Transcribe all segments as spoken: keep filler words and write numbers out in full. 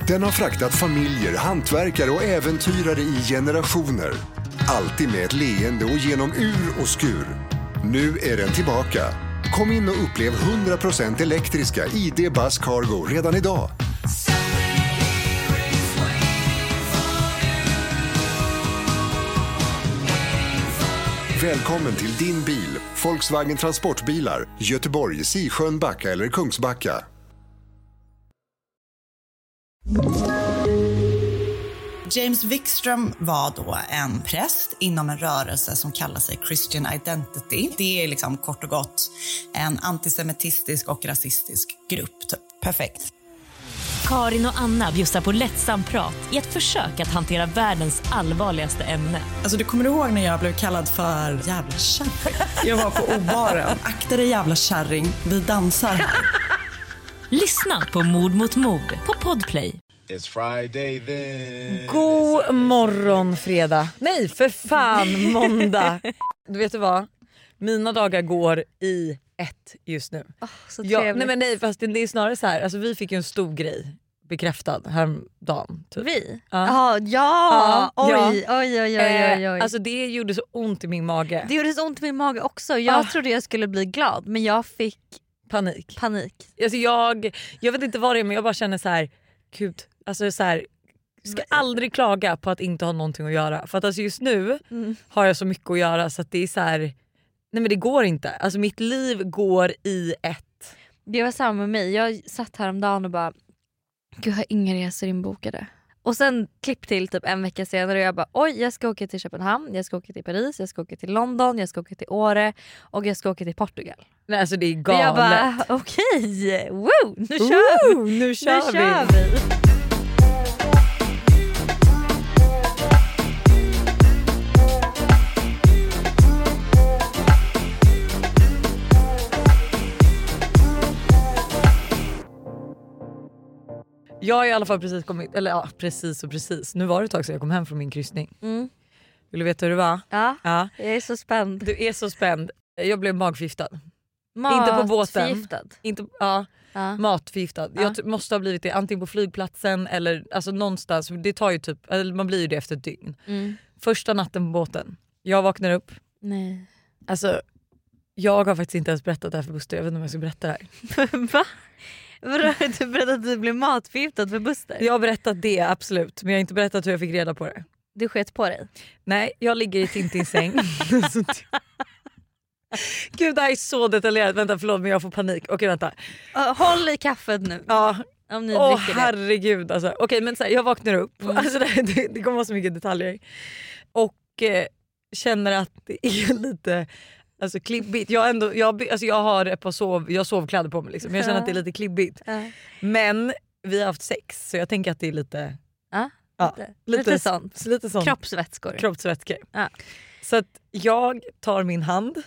Den har fraktat familjer, hantverkare och äventyrare i generationer. Alltid med ett leende och genom ur och skur. Nu är den tillbaka. Kom in och upplev hundra procent elektriska I D Buzz Cargo redan idag. Välkommen till din bil, Volkswagen Transportbilar, Göteborg, Sisjön, Backa eller Kungsbacka. James Wikström var då en präst inom en rörelse som kallar sig Christian Identity. Det är liksom kort och gott en antisemitistisk och rasistisk grupp. Typ. Perfekt. Karin och Anna bjussar på lättsam prat i ett försök att hantera världens allvarligaste ämne. Alltså du kommer ihåg när jag blev kallad för jävla kärring? Jag var på O-baren. Akta dig jävla kärring, vi dansar. Lyssna på Mord mot mord på Podplay. It's Friday then. God morgon fredag. Nej för fan måndag. Du vet du vad? Mina dagar går i ett just nu. Oh, så ja, trevligt. nej men nej fast det, det är snarare så här. Alltså vi fick ju en stor grej bekräftad häromdagen. Typ. Vi? Ja. Aha, ja. Ja. Oj, oj, oj, oj, oj, oj. Alltså det gjorde så ont i min mage. Det gjorde så ont i min mage också. Jag Ah. trodde jag skulle bli glad men jag fick Panik. panik. Alltså jag, jag vet inte vad det är men jag bara känner så här. Gud, alltså så här. Ska aldrig klaga på att inte ha någonting att göra. För att alltså just nu Mm. har jag så mycket att göra så att det är så här. Nej men det går inte. Alltså mitt liv går i ett. Det var samma med mig. Jag satt häromdagen och bara, gud jag har inga resor inbokade. Och sen klipp till typ en vecka senare och jag bara, oj jag ska åka till Köpenhamn, jag ska åka till Paris, jag ska åka till London, jag ska åka till Åre och jag ska åka till Portugal. Nej alltså det är Och galet. jag bara, okej, woo, nu kör vi. Woo, nu kör nu vi. kör vi. Jag har i alla fall precis kommit, eller ja precis och precis. Nu var det ett tag sedan jag kom hem från min kryssning. Mm. Vill du veta hur det var? Ja, Ja. jag är så spänd. Du är så spänd. Jag blev magförgiftad. Inte på båten. Matförgiftad. Inte, ja, Ja. matförgiftad. Ja. Jag t- måste ha blivit det antingen på flygplatsen eller alltså någonstans. Det tar ju typ, eller man blir ju det efter ett dygn. Mm. Första natten på båten. Jag vaknar upp. Nej. Alltså jag har faktiskt inte ens berättat det här för Buster. Jag vet inte om jag ska berätta det här. Va? Vadå, har du berättat att du blev matförgiftad för Buster? Jag har berättat det absolut. Men jag har inte berättat hur jag fick reda på det. Du sket på dig? Nej, jag ligger i Tintins säng. Gud det här är så detaljerat. Vänta förlåt men jag får panik. Okej vänta. Uh, håll i kaffet nu. Ja. Om ni Åh dricker det. herregud alltså. Okej men så här, jag vaknar upp. Mm. Alltså, det, det, det kommer vara så mycket detaljer. Och eh, känner att det är lite alltså, klibbigt. Jag, ändå, jag, alltså, jag har ett par sov, jag har sovkläder på mig liksom. Jag känner att det är lite klibbigt. Ja. Men vi har haft sex så jag tänker att det är lite Ja, ja, lite, lite, lite sånt. lite sånt. Kroppsvätskor. Kroppsvätskor. Ja. Så att jag tar min hand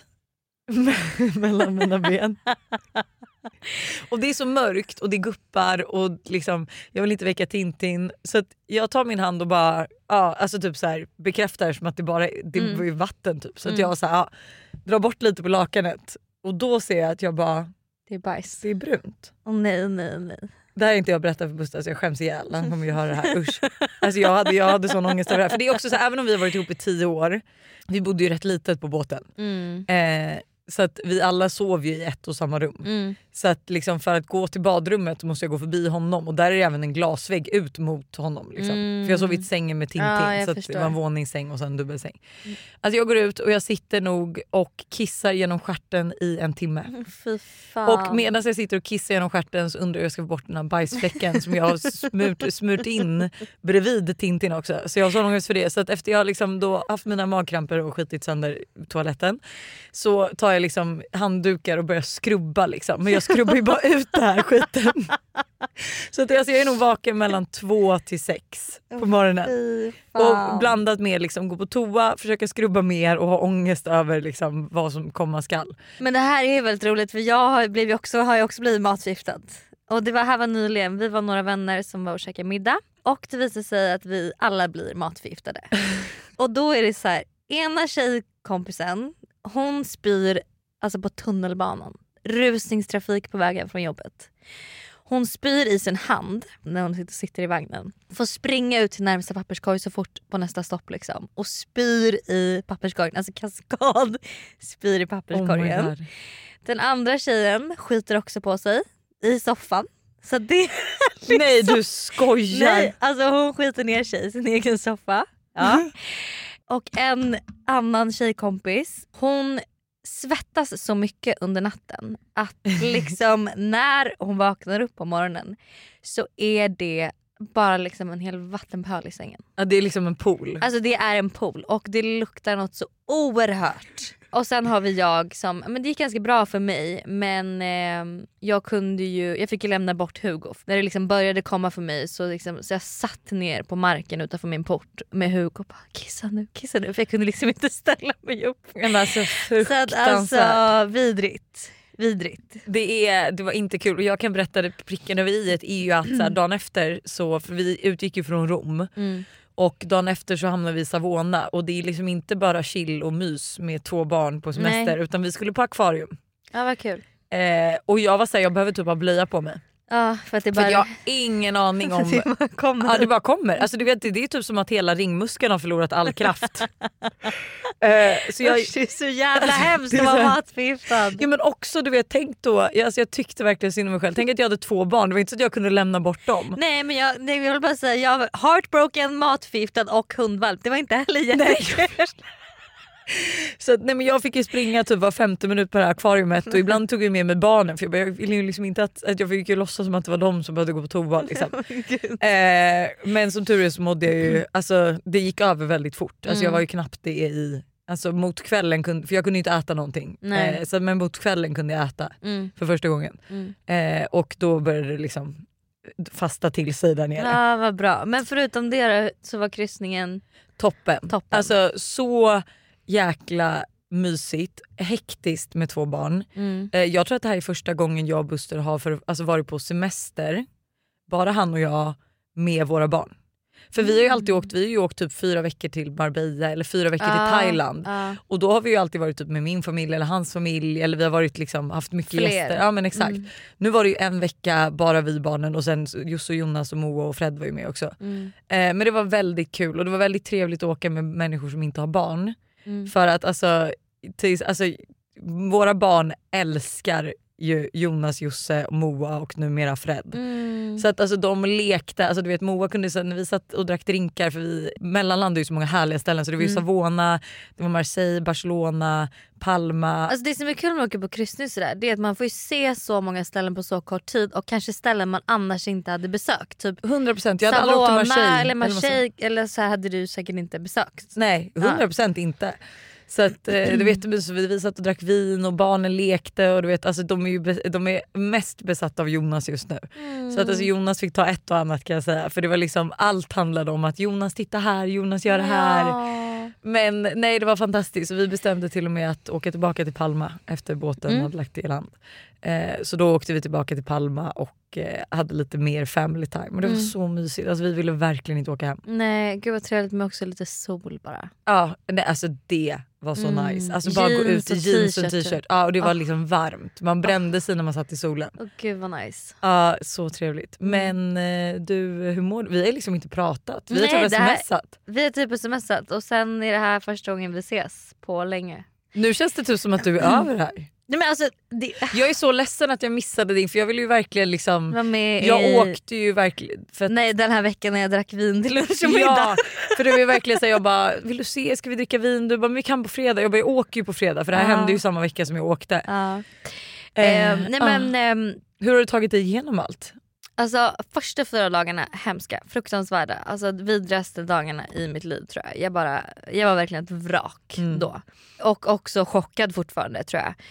mellan mina ben. Och det är så mörkt och det guppar och liksom, jag vill inte väcka Tintin. Så att jag tar min hand och bara ja, alltså typ så här, bekräftar som att det bara det Mm. är vatten typ. Så att Mm. jag så här, ja, drar bort lite på lakanet. Och då ser jag att jag bara, Det är bajs. det är brunt. Åh nej, nej, nej. Det här är inte jag berättat för Buster så jag skäms ihjäl. Han kommer ju höra det här. Usch. Alltså jag hade, jag hade sån ångest över det här. För det är också så här, även om vi har varit ihop i tio år. Vi bodde ju rätt litet på båten. Mm. Eh, så att vi alla sov ju i ett och samma rum. Mm. Så att liksom för att gå till badrummet måste jag gå förbi honom. Och där är det även en glasvägg ut mot honom. Liksom. Mm. För jag sov i sängen med Tintin. Ja, jag så att det förstår. var en våningssäng och sen en dubbelsäng. Mm. Alltså jag går ut och jag sitter nog och kissar genom stjärten i en timme. Fy fan. Och medan jag sitter och kissar genom stjärten så undrar jag jag ska få bort den här bajsfläcken som jag har smurt, smurt in bredvid Tintin också. Så jag har så ångest för det. Så att efter jag liksom då haft mina magkramper och skitit sönder toaletten så tar jag liksom handdukar och börjar skrubba liksom. Men jag skrubbar ju bara ut det här skiten. Så att alltså, jag är nog vaken mellan två till sex på morgonen. Fy fan. Och blandat med liksom gå på toa, försöka skrubba mer och ha ångest över liksom vad som komma skall. Men det här är väldigt roligt för jag har, blivit också, har ju också blivit matförgiftad. Och det var här var nyligen, vi var några vänner som var och käkade middag. Och det visade sig att vi alla blir matförgiftade. Och då är det så här, ena tjejkompisen, hon spyr alltså på tunnelbanan. Rusningstrafik på vägen från jobbet. Hon spyr i sin hand när hon sitter i vagnen. Får springa ut till närmsta papperskorg så fort på nästa stopp liksom. Och spyr i papperskorgen. Alltså kaskad spyr i papperskorgen. Oh Den andra tjejen skiter också på sig i soffan. Så det liksom... Nej, du skojar. Nej, alltså hon skiter ner sig i sin egen soffa. Ja. Och en annan tjejkompis, hon svettas så mycket under natten att liksom när hon vaknar upp på morgonen så är det bara liksom en hel vattenpöl i sängen. Ja, det är liksom en pool. Alltså det är en pool och det luktar något så oerhört. Och sen har vi jag som, men det gick ganska bra för mig, men eh, jag kunde ju, jag fick ju lämna bort Hugo. När det liksom började komma för mig så, liksom, så jag satt ner på marken utanför min port med Hugo och bara kissa nu, kissa nu. För jag kunde liksom inte ställa mig upp. Men alltså fruktansvärt. Så att alltså vidrigt. Vidrigt. Det, är, det var inte kul och jag kan berätta det, pricken över iet är ju att så här, dagen efter så, för vi utgick ju från Rom mm. och dagen efter så hamnade vi i Savona och det är liksom inte bara chill och mys med två barn på semester. Nej. Utan vi skulle på akvarium. Ja, vad kul. Eh, och jag var såhär, jag behöver typ ha blöja på mig. Ja, för att det bara... För jag har ingen aning om... det bara kommer. Ja, det bara kommer. Alltså, du vet, det är typ som att hela ringmuskeln har förlorat all kraft. uh, så jag... Usch, det är så jävla hemskt att vara matförgiftad. Ja, men också, du vet, tänk då... Alltså, jag tyckte verkligen synd om mig själv. Tänk att jag hade två barn. Det var inte så att jag kunde lämna bort dem. Nej, men jag, nej, jag vill bara säga, jag var heartbroken, matförgiftad och hundvalp. Det var inte heller jättekul. Så att, nej, men jag fick ju springa typ var femte minut på det här akvariumet och ibland tog jag med mig barnen för jag, bara, jag ville ju liksom inte att, att jag fick ju låtsas som att det var de som behövde gå på toa liksom. eh, men som tur är så mådde jag ju, alltså det gick över väldigt fort. Alltså mm. jag var ju knappt det i, alltså mot kvällen kunde, för jag kunde inte äta någonting. Eh, så, men mot kvällen kunde jag äta mm. för första gången. Mm. Eh, och då började det liksom fasta till sig där nere. Ja, vad bra. Men förutom det så var kryssningen toppen. toppen. Alltså så jäkla mysigt, hektiskt med två barn. Mm. Jag tror att det här är första gången jag och Buster har för, alltså varit på semester, bara han och jag med våra barn. För vi har ju alltid åkt, vi har ju åkt typ fyra veckor till Marbella eller fyra veckor ah, till Thailand. Ah. Och då har vi ju alltid varit typ med min familj eller hans familj eller vi har varit liksom haft mycket Fler. gäster. Ja men exakt. Mm. Nu var det ju en vecka bara vi barnen och sen Joss och Jonas och Moa och Fred var ju med också. Mm. Eh, men det var väldigt kul och det var väldigt trevligt att åka med människor som inte har barn. Mm. För att alltså, tills, alltså våra barn älskar ju Jonas, Josse, Moa och numera Fred. Mm. Så att alltså de lekte, alltså du vet Moa kunde så när vi satt och drack drinkar för vi mellanlandade ju så många härliga ställen så det var ju mm. Savona, det var Marseille, Barcelona, Palma. Alltså det som är kul med att åka på kryssning sådär, det är att man får ju se så många ställen på så kort tid och kanske ställen man annars inte hade besökt. Typ hundra procent. Jag hade aldrig åkt till Marseille. Eller Marseille eller, eller så här hade du säkert inte besökt. Nej, hundra procent ja. Inte. Så att eh, du vet vi, vi satt och drack vin och barnen lekte och du vet alltså de är ju de är mest besatta av Jonas just nu. Mm. Så att alltså Jonas fick ta ett och annat kan jag säga för det var liksom allt handlade om att Jonas titta här, Jonas gör det här. Ja. Men nej det var fantastiskt så vi bestämde till och med att åka tillbaka till Palma efter båten mm. hade lagt i land. Eh, så då åkte vi tillbaka till Palma och eh, hade lite mer family time och det var mm. så mysigt. Alltså vi ville verkligen inte åka hem. Nej, gud vad trevligt med också lite sol bara. Ja, nej, alltså det var så mm. nice. Alltså bara jeans gå ut i jeans och t-shirt. Ja, och det var oh. liksom varmt. Man brände oh. sig när man satt i solen. Åh oh, gud vad nice. Ja, så trevligt. Men eh, du, hur mår du? Vi har liksom inte pratat. Vi nej, har typ smsat. Vi har typ smsat och sen är det här första gången vi ses på länge. Nu känns det typ som att du är över här. Nej, men alltså, det... Jag är så ledsen att jag missade din för jag ville ju verkligen liksom jag i... åkte ju verkligen för att... Nej den här veckan när jag drack vin till lunch och middag. Ja, för det var verkligen så jag bara vill du se ska vi dricka vin du bara men vi kan på fredag. Jag bara jag åker ju på fredag för det här ja. hände ju samma vecka som jag åkte. Ja. Eh, eh, nej men eh, hur har du tagit dig igenom allt? Alltså första fyra dagarna hemska, fruktansvärda, alltså vidrigaste dagarna i mitt liv tror jag. Jag bara jag var verkligen ett vrak mm. då. Och också chockad fortfarande tror jag.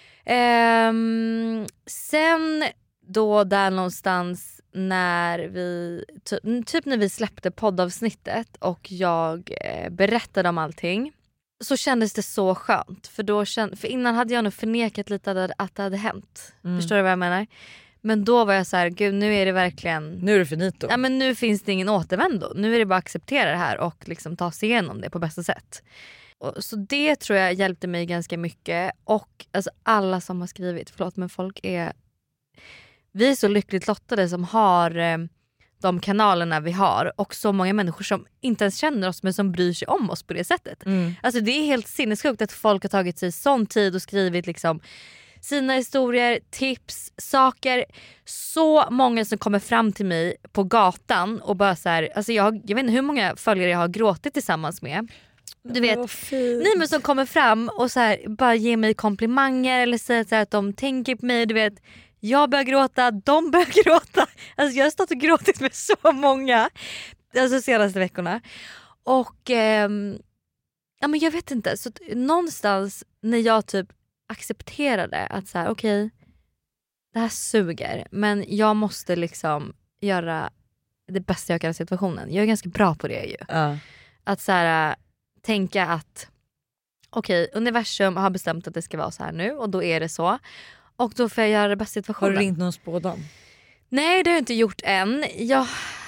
Um, sen då där någonstans när vi ty- typ när vi släppte poddavsnittet och jag eh, berättade om allting så kändes det så skönt för då känd- för innan hade jag nog förnekat lite att, att det hade hänt. Mm. Förstår du vad jag menar? Men då var jag så här, gud nu är det verkligen nu är det finito. Ja men nu finns det ingen återvändo. Nu är det bara att acceptera det här och liksom ta sig igenom det på bästa sätt. Så det tror jag hjälpte mig ganska mycket. Och alltså alla som har skrivit, förlåt men folk är vi är så lyckligt lottade som har eh, de kanalerna vi har och så många människor som inte ens känner oss men som bryr sig om oss på det sättet. Mm. Alltså det är helt sinnessjukt att folk har tagit sig sån tid och skrivit liksom sina historier, tips, saker. Så många som kommer fram till mig på gatan och bara så här, alltså jag, jag vet inte hur många följare jag har gråtit tillsammans med. Du vet, ni men som kommer fram och så här, bara ger mig komplimanger eller säger så här att de tänker på mig, du vet. Jag börjar gråta, de börjar gråta. Alltså jag har stått och gråtit med så många alltså senaste veckorna. Och ehm, ja men jag vet inte, så att någonstans när jag typ accepterade att så här, okej, okay, det här suger men jag måste liksom göra det bästa jag kan i situationen. Jag är ganska bra på det ju. Uh. Att så här, tänka att okej, okay, universum har bestämt att det ska vara så här nu och då är det så. Och då får jag göra det bästa situationen. Har du ringt någon spådam? Nej, det har jag inte gjort än. Jag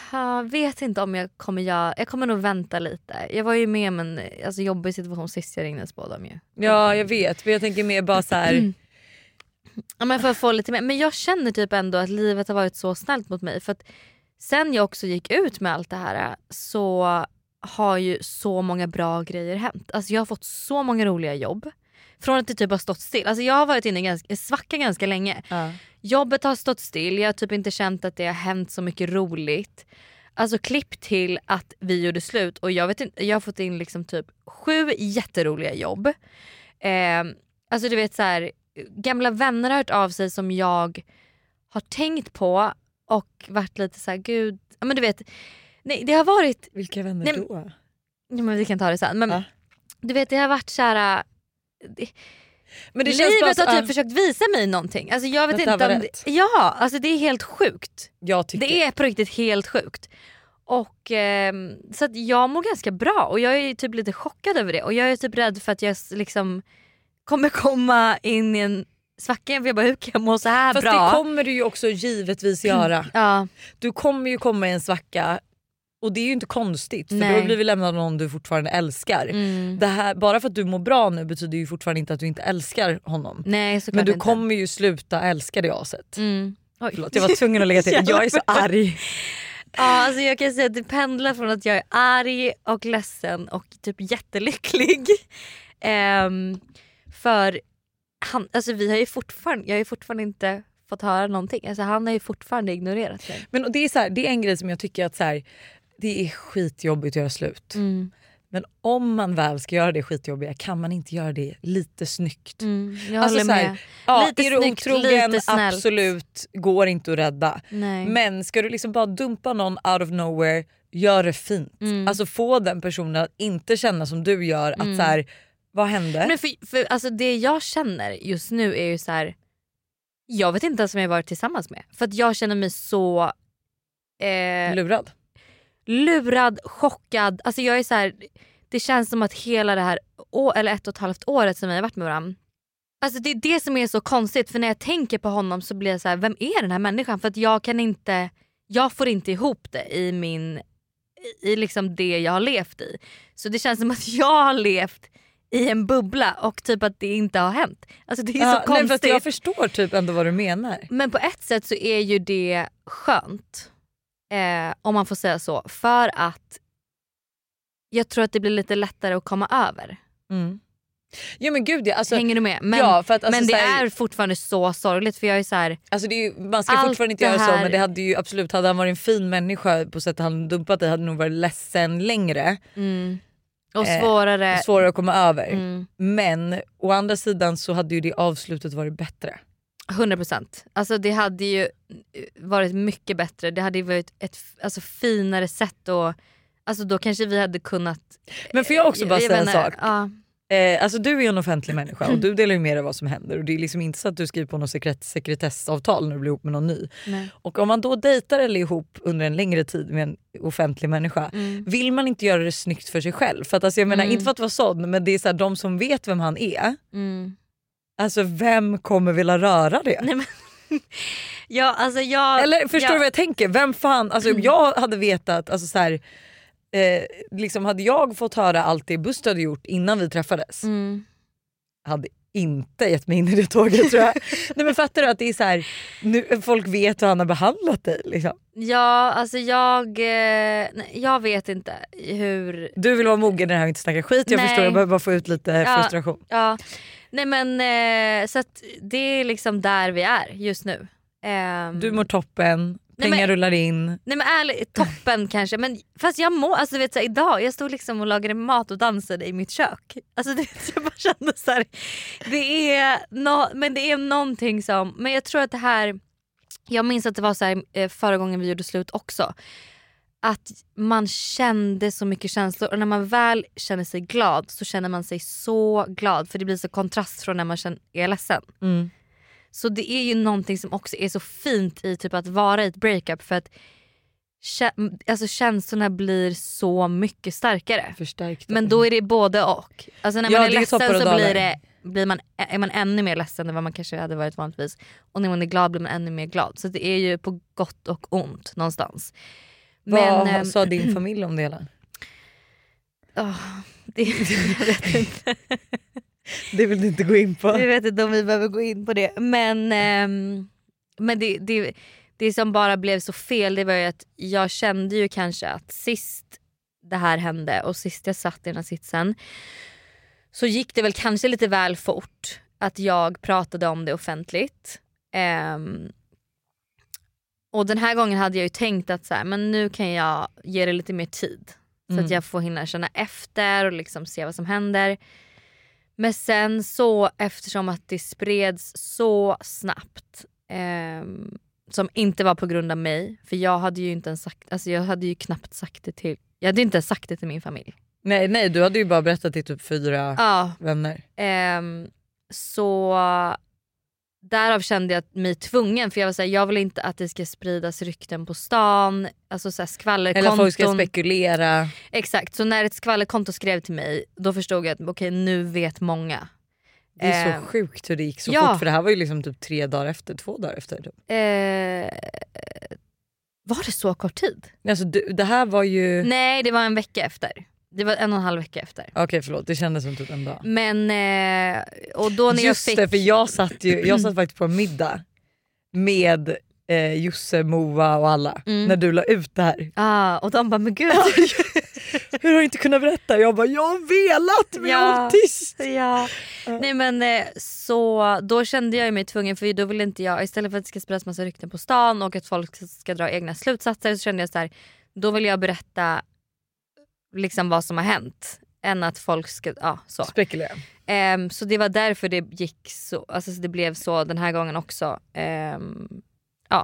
vet inte om jag kommer göra. Jag kommer nog vänta lite. Jag var ju med om en alltså, jobbig situation sist jag ringde en spådam ju. Ja, jag vet. Men jag tänker mer bara så här. Mm. Ja, men för att få lite mer. Men jag känner typ ändå att livet har varit så snällt mot mig. För att sen jag också gick ut med allt det här så har ju så många bra grejer hänt. Alltså jag har fått så många roliga jobb. Från att det typ har stått still. Alltså jag har varit inne i ganska, svacka ganska länge. Ja. Jobbet har stått still. Jag har typ inte känt att det har hänt så mycket roligt. Alltså klipp till att vi gjorde slut. Och jag vet inte, jag har fått in liksom typ sju jätteroliga jobb. Eh, alltså du vet så här, gamla vänner har hört av sig som jag har tänkt på. Och varit lite så här, gud. Ja men du vet. Nej, det har varit. Vilka vänner nej, då? Ja, men vi kan ta det sen. Men ja. Du vet, det har varit så här. Det, men det livet känns bara har så, typ uh, försökt visa mig någonting. Alltså jag vet inte inte om det, ja, alltså det är helt sjukt. Jag tycker. Det är på riktigt helt sjukt. Och eh, så att jag mår ganska bra och jag är typ lite chockad över det och jag är typ rädd för att jag liksom kommer komma in i en svacka. För jag bara, hur kan jag må så här fast bra? Fast det kommer du ju också givetvis göra. Ja. Du kommer ju komma i en svacka. Och det är ju inte konstigt för Nej. då blir vi lämnade av någon du fortfarande älskar. Mm. Det här, bara för att du mår bra nu betyder ju fortfarande inte att du inte älskar honom. Nej, men du inte. kommer ju sluta älska det aset. Mm. Oj. Förlåt, jag var tvungen att lägga till. Jag är så arg. Ja, alltså jag kan säga att det pendlar från att jag är arg och ledsen och typ jättelycklig. um, för han, alltså vi har ju fortfarande, jag har ju fortfarande inte fått höra någonting. Alltså han har ju fortfarande ignorerat mig. Men det är, så här, det är en grej som jag tycker att så här, det är skitjobbigt att göra slut. Mm. Men om man väl ska göra det skitjobbiga kan man inte göra det lite snyggt. Mm, jag alltså, håller så här, med. ja, lite är du snyggt, otrogen, lite snällt. absolut, går inte att rädda. Nej. Men ska du liksom bara dumpa någon out of nowhere, gör det fint. Mm. Alltså få den personen att inte känna som du gör. Att Mm. så här, vad hände? Men för, för, alltså det jag känner just nu är ju så här. Jag vet inte ens vem jag varit tillsammans med. För att jag känner mig så eh, Lurad. Lurad, chockad. Alltså jag är så här. Det känns som att hela det här å, eller ett och ett halvt året som vi har varit med varandra. Alltså det är det som är så konstigt. För när jag tänker på honom så blir jag så här, vem är den här människan? För att jag kan inte, jag får inte ihop det i min, i liksom det jag har levt i. Så det känns som att jag har levt i en bubbla och typ att det inte har hänt. Alltså det är Ja, så konstigt. nej, för jag förstår typ ändå vad du menar. Men på ett sätt så är ju det skönt. Eh, om man får säga så. För att jag tror att det blir lite lättare att komma över. Mm. Ja men gud ja, alltså, hänger du med? Men, ja, för att, alltså, men det här, är fortfarande så sorgligt för jag är så här. Alltså det är ju, man ska allt fortfarande inte det göra här... så men det hade ju absolut, hade han varit en fin människa på sättet han dumpat dig hade nog varit ledsen längre. Mm. Och svårare. Eh, svårare att komma över. Mm. Men å andra sidan så hade ju det avslutet varit bättre. hundra procent. Alltså det hade ju varit mycket bättre. Det hade ju varit ett alltså, finare sätt och alltså då kanske vi hade kunnat. Men får jag också bara jag säga menar, en sak? Ja. Eh, alltså du är ju en offentlig människa och du delar ju med dig vad som händer och det är liksom inte så att du skriver på något sekret- sekretessavtal när du blir ihop med någon ny. Nej. Och om man då dejtar eller ihop under en längre tid med en offentlig människa Mm. vill man inte göra det snyggt för sig själv. För att alltså, jag menar Mm. inte för att vara sån men det är så här, de som vet vem han är. Mm. Alltså vem kommer vilja röra det? Nej, men, ja, alltså jag, Eller förstår ja. du vad jag tänker? Vem fan, alltså Mm. jag hade vetat, alltså så här, eh, liksom hade jag fått höra allt det Buster hade gjort innan vi träffades. Mm. Hade inte gett mig in i det tåget tror jag. Nej men fattar du att det är så här, nu, folk vet hur han har behandlat dig liksom. Ja, alltså jag eh, nej, jag vet inte hur... Du vill vara mogen när jag inte snackar skit. Jag Nej. förstår, jag behöver bara få ut lite Ja, frustration. Ja, nej men eh, så att det är liksom där vi är just nu. Um, Du mår toppen, pengar nej, men, rullar in. Nej men ärligt, toppen kanske. Men fast jag mår, alltså vet så här, idag, jag stod liksom och lagade mat och dansade i mitt kök. Alltså det, jag bara kände så här, det är no, men det är någonting som, men jag tror att det här, jag minns att det var så här förra gången vi gjorde slut också. Att man kände så mycket känslor och när man väl känner sig glad så känner man sig så glad. För det blir så kontrast från när man känner, är ledsen. Mm. Så det är ju någonting som också är så fint i typ att vara i ett breakup. För att alltså, känslorna blir så mycket starkare. Förstärkt. Men då är det både och. Alltså när man Ja, är det är ledsen toppar och så dalar. blir, det, blir man, är man ännu mer ledsen än vad man kanske hade varit vanligtvis. Och när man är glad blir man ännu mer glad. Så det är ju på gott och ont någonstans. Vad Men, sa din familj om det hela? Oh, det, jag vet inte. Det vill du inte gå in på. Jag vet inte om vi behöver gå in på det. Men, ähm, men det, det, det som bara blev så fel, det var ju att jag kände ju kanske att sist det här hände och sist jag satt i den här sitsen så gick det väl kanske lite väl fort att jag pratade om det offentligt. Ähm, och den här gången hade jag ju tänkt att så här, men nu kan jag ge det lite mer tid. Så Mm. att jag får hinna känna efter och liksom se vad som händer. Men sen så, eftersom att det spreds så snabbt, eh, som inte var på grund av mig, för jag hade ju inte ens sagt, alltså jag hade ju knappt sagt det till, jag hade inte ens sagt det till min familj. Nej, nej, du hade ju bara berättat till typ fyra Ja, vänner. eh, så därav kände jag mig tvungen, för jag var så här, jag vill inte att det ska spridas rykten på stan, alltså så här skvallerkonton. Eller folk ska spekulera. Exakt, så när ett skvallerkonto skrev till mig, då förstod jag att okej, okay, nu vet många. Det är Eh, så sjukt hur det gick så ja. fort, för det här var ju liksom typ tre dagar efter, två dagar efter. Typ. Eh, var det så kort tid? Alltså du, det här var ju... Nej, det var en vecka efter. Det var en och en halv vecka efter. Okej, okay, förlåt, det kändes som typ en dag. Men eh, och då när Just jag fick... det, för jag satt ju jag satt faktiskt på en middag med eh, Josse, Moa och alla Mm. när du la ut det här. Ah, och de bara, men gud. Hur har du inte kunnat berätta? Jag bara, jag har velat men jag Ja. var tyst. Ja. Nej men eh, så då kände jag mig tvungen, för då ville inte jag, istället för att det ska spridas massa rykten på stan och att folk ska dra egna slutsatser, så kände jag så här, då vill jag berätta liksom vad som har hänt än att folk ska, ja så. Spekulera. Um, så det var därför det gick så, alltså det blev så den här gången också. Um, ja.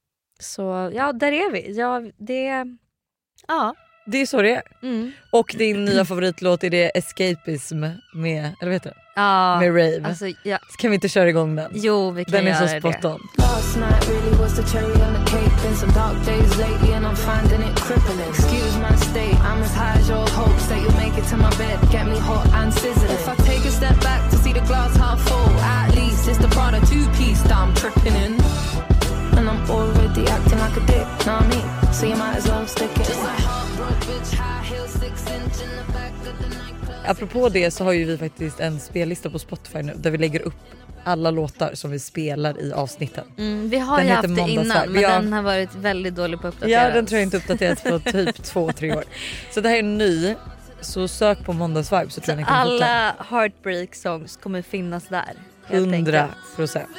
Så ja, där är vi. Ja, det, ja. Det är så det är. Mm. Och din nya favoritlåt är det Escapism med, eller vet du? Ja, Med Rave. alltså, ja. Kan vi inte köra igång den? Jo, vi kan Den är göra så spot det. on. Last night really was the cherry on the cake. Been some dark days lately and I'm finding it crippling. Excuse my state, I'm as high as your hopes that you'll make it to my bed. Get me hot and sizzling. If I take a step back to see the glass half full, at least it's the Prada two-piece that I'm tripping in. And I'm already acting like a dick, know what I mean? So you might as well stick it. Just like heartbroken bitch, high heels, six inch in the back of the nightclub. Apropå det så har ju vi faktiskt en spellista på Spotify nu där vi lägger upp alla låtar som vi spelar i avsnitten. Mm, vi har Den ju heter haft det Måndagsvibe. innan, men Ja. den har varit väldigt dålig på att uppdatera. Ja, den tror jag inte uppdaterats på typ två, tre år. Så det här är ny. Så sök på Måndagsvibe så tror jag ni kan hitta Alla heartbreak songs kommer finnas där. helt hundra enkelt. procent.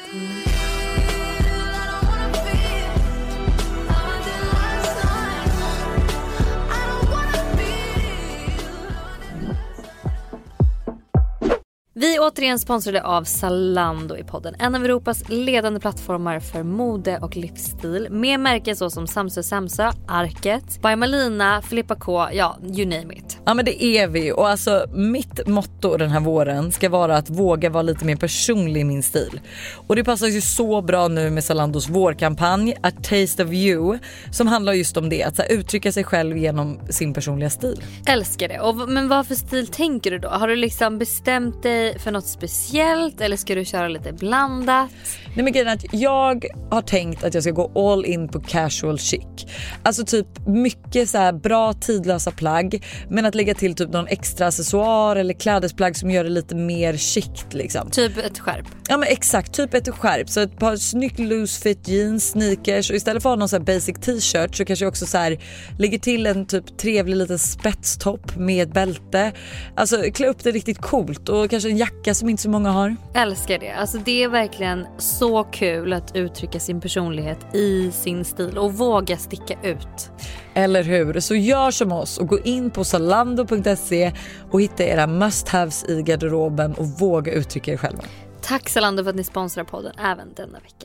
Vi är återigen sponsrade av Zalando i podden. En av Europas ledande plattformar för mode och livsstil. Med märken så som Samsö Samsö, Arket, By Malina, Filippa K, ja, you name it. Ja, men det är vi. Och alltså mitt motto den här våren ska vara att våga vara lite mer personlig i min stil. Och det passar ju så bra nu med Zalandos vårkampanj A Taste of You, som handlar just om det, att så här, uttrycka sig själv genom sin personliga stil. Älskar det. Och, men vad för stil tänker du då? Har du liksom bestämt dig för något speciellt eller ska du köra lite blandat? Nej, men grejen är att jag har tänkt att jag ska gå all in på casual chic. Alltså typ mycket så här bra tidlösa plagg, men att lägga till typ någon extra accessoar eller klädesplagg som gör det lite mer chict liksom. Typ ett skärp. Ja men exakt, typ ett skärp. Så ett par snyggt loose fit jeans, sneakers och istället för att ha någon så här basic t-shirt så kanske jag också så här lägger till en typ trevlig liten spetstopp med bälte. Alltså klä upp det riktigt coolt och kanske en jacka som inte så många har. Älskar det. Alltså det är verkligen så kul att uttrycka sin personlighet i sin stil och våga sticka ut. Eller hur? Så gör som oss och gå in på zalando punkt se och hitta era must-haves i garderoben och våga uttrycka er själva. Tack Zalando för att ni sponsrar podden även denna vecka.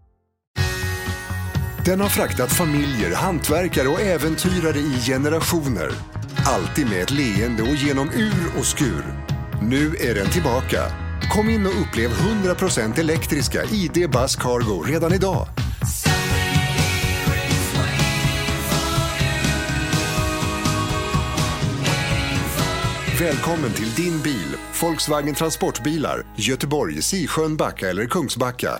Den har fraktat familjer, hantverkare och äventyrare i generationer. Alltid med ett leende och genom ur och skur. Nu är den tillbaka. Kom in och upplev hundra procent elektriska I D Buzz Cargo redan idag. Välkommen till din bil, Volkswagen Transportbilar, Göteborg, Sisjön, Backa eller Kungsbacka.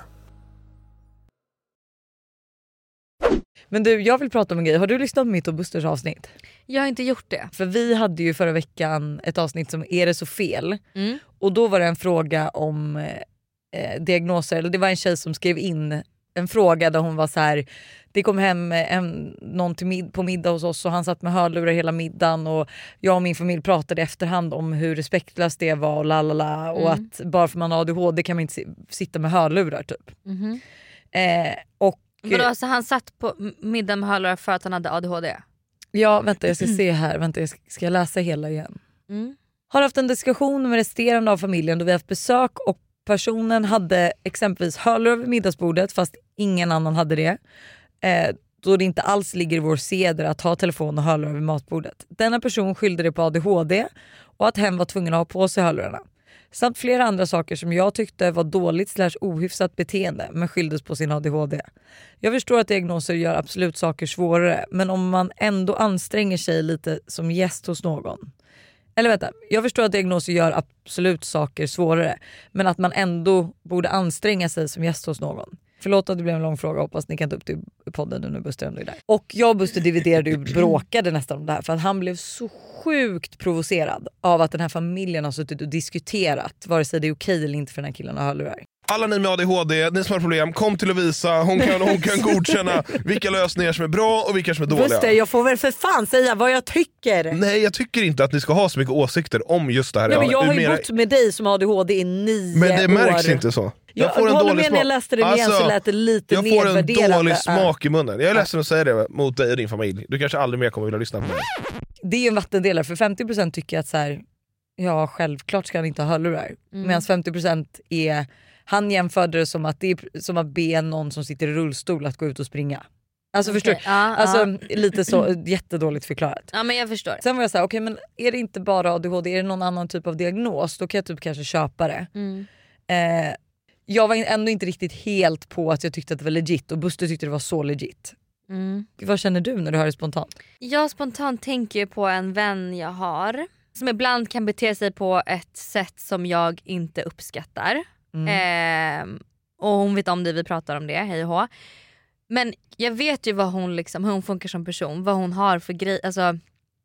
Men du, jag vill prata om en grej. Har du lyssnat på mitt och Busters avsnitt? Jag har inte gjort det. För vi hade ju förra veckan ett avsnitt som Är det så fel? Mm. Och då var det en fråga om eh, diagnoser. Eller det var en tjej som skrev in en fråga där hon var så här: det kom hem en, någon till mid, på middag hos oss och han satt med hörlurar hela middagen och jag och min familj pratade efterhand om hur respektlöst det var och lalala och Mm. att bara för man har A D H D kan man inte sitta med hörlurar typ. Mm-hmm. Eh, och Vadå, alltså han satt på middag med hörlurar för att han hade A D H D? ja, vänta jag ska se här. Vänta, jag ska, ska jag läsa hela igen. Mm. Har haft en diskussion med resterande av familjen då vi haft besök och personen hade exempelvis hörlurar vid middagsbordet fast ingen annan hade det. Eh, då det inte alls ligger i vår seder att ha telefon och hörlurar vid matbordet. Denna person skyllde det på A D H D och att hen var tvungen att ha på sig hörlurarna. Samt flera andra saker som jag tyckte var dåligt slash ohyfsat beteende men skylldes på sin A D H D. Jag förstår att diagnoser gör absolut saker svårare, men om man ändå anstränger sig lite som gäst hos någon. Eller vänta, jag förstår att diagnoser gör absolut saker svårare, men att man ändå borde anstränga sig som gäst hos någon. Förlåt att det blev en lång fråga, hoppas ni kan ta upp det i podden nu när Buster ändå är där. Och jag och Buster dividerade och bråkade nästan om det här för att han blev så sjukt provocerad av att den här familjen har suttit och diskuterat vare sig det är okej eller inte för den här killen att ha hörlurar. Alla ni med A D H D, ni som har problem, kom till Lovisa. Hon kan, hon kan godkänna vilka lösningar som är bra och vilka som är dåliga. Buster, jag får väl för fan säga vad jag tycker. Nej, jag tycker inte att ni ska ha så mycket åsikter om just det här. Nej, men jag har ju mera... bott med dig som A D H D i nio år. Men det märks år. inte så. Jag, jag får en dålig smak. När jag läste det igen alltså, så lät det lite jag får en dålig smak i munnen. Jag är ledsen att säga det mot dig och din familj. Du kanske aldrig mer kommer vilja lyssna på mig. Det är ju en vattendelare, för femtio procent tycker att så här, ja, självklart ska han inte ha hörlurar. Mm. Medan femtio procent är, han jämförde det som att det är som att be någon som sitter i rullstol att gå ut och springa. Alltså okay. förstår ja, alltså ja. lite så jättedåligt förklarat. Ja, men jag förstår. Sen var jag så här, okej, okay, men är det inte bara A D H D, är det någon annan typ av diagnos, då kan jag typ kanske köpa det. Mm. Eh, jag var ändå inte riktigt helt på att jag tyckte att det var legit och Buster tyckte det var så legit. Mm. Vad känner du när du hör det spontant? Jag spontant tänker på en vän jag har som ibland kan bete sig på ett sätt som jag inte uppskattar. Mm. Eh, och hon vet om det, vi pratar om det, hej och hå. Men jag vet ju vad hon liksom, hur hon funkar som person, vad hon har för grej, alltså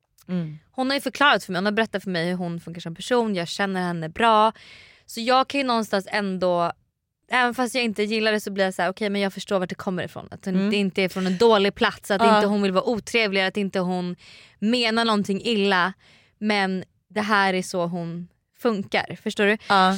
mm. hon har ju förklarat för mig, hon har berättat för mig hur hon funkar som person, jag känner henne bra. Så jag kan ju någonstans ändå, även fast jag inte gillar det, så blir jag så här: okej, okay, men jag förstår vart det kommer ifrån. Att mm. det inte är från en dålig plats, att uh. inte hon vill vara otrevlig, att inte hon menar någonting illa. Men det här är så hon funkar, förstår du? Uh.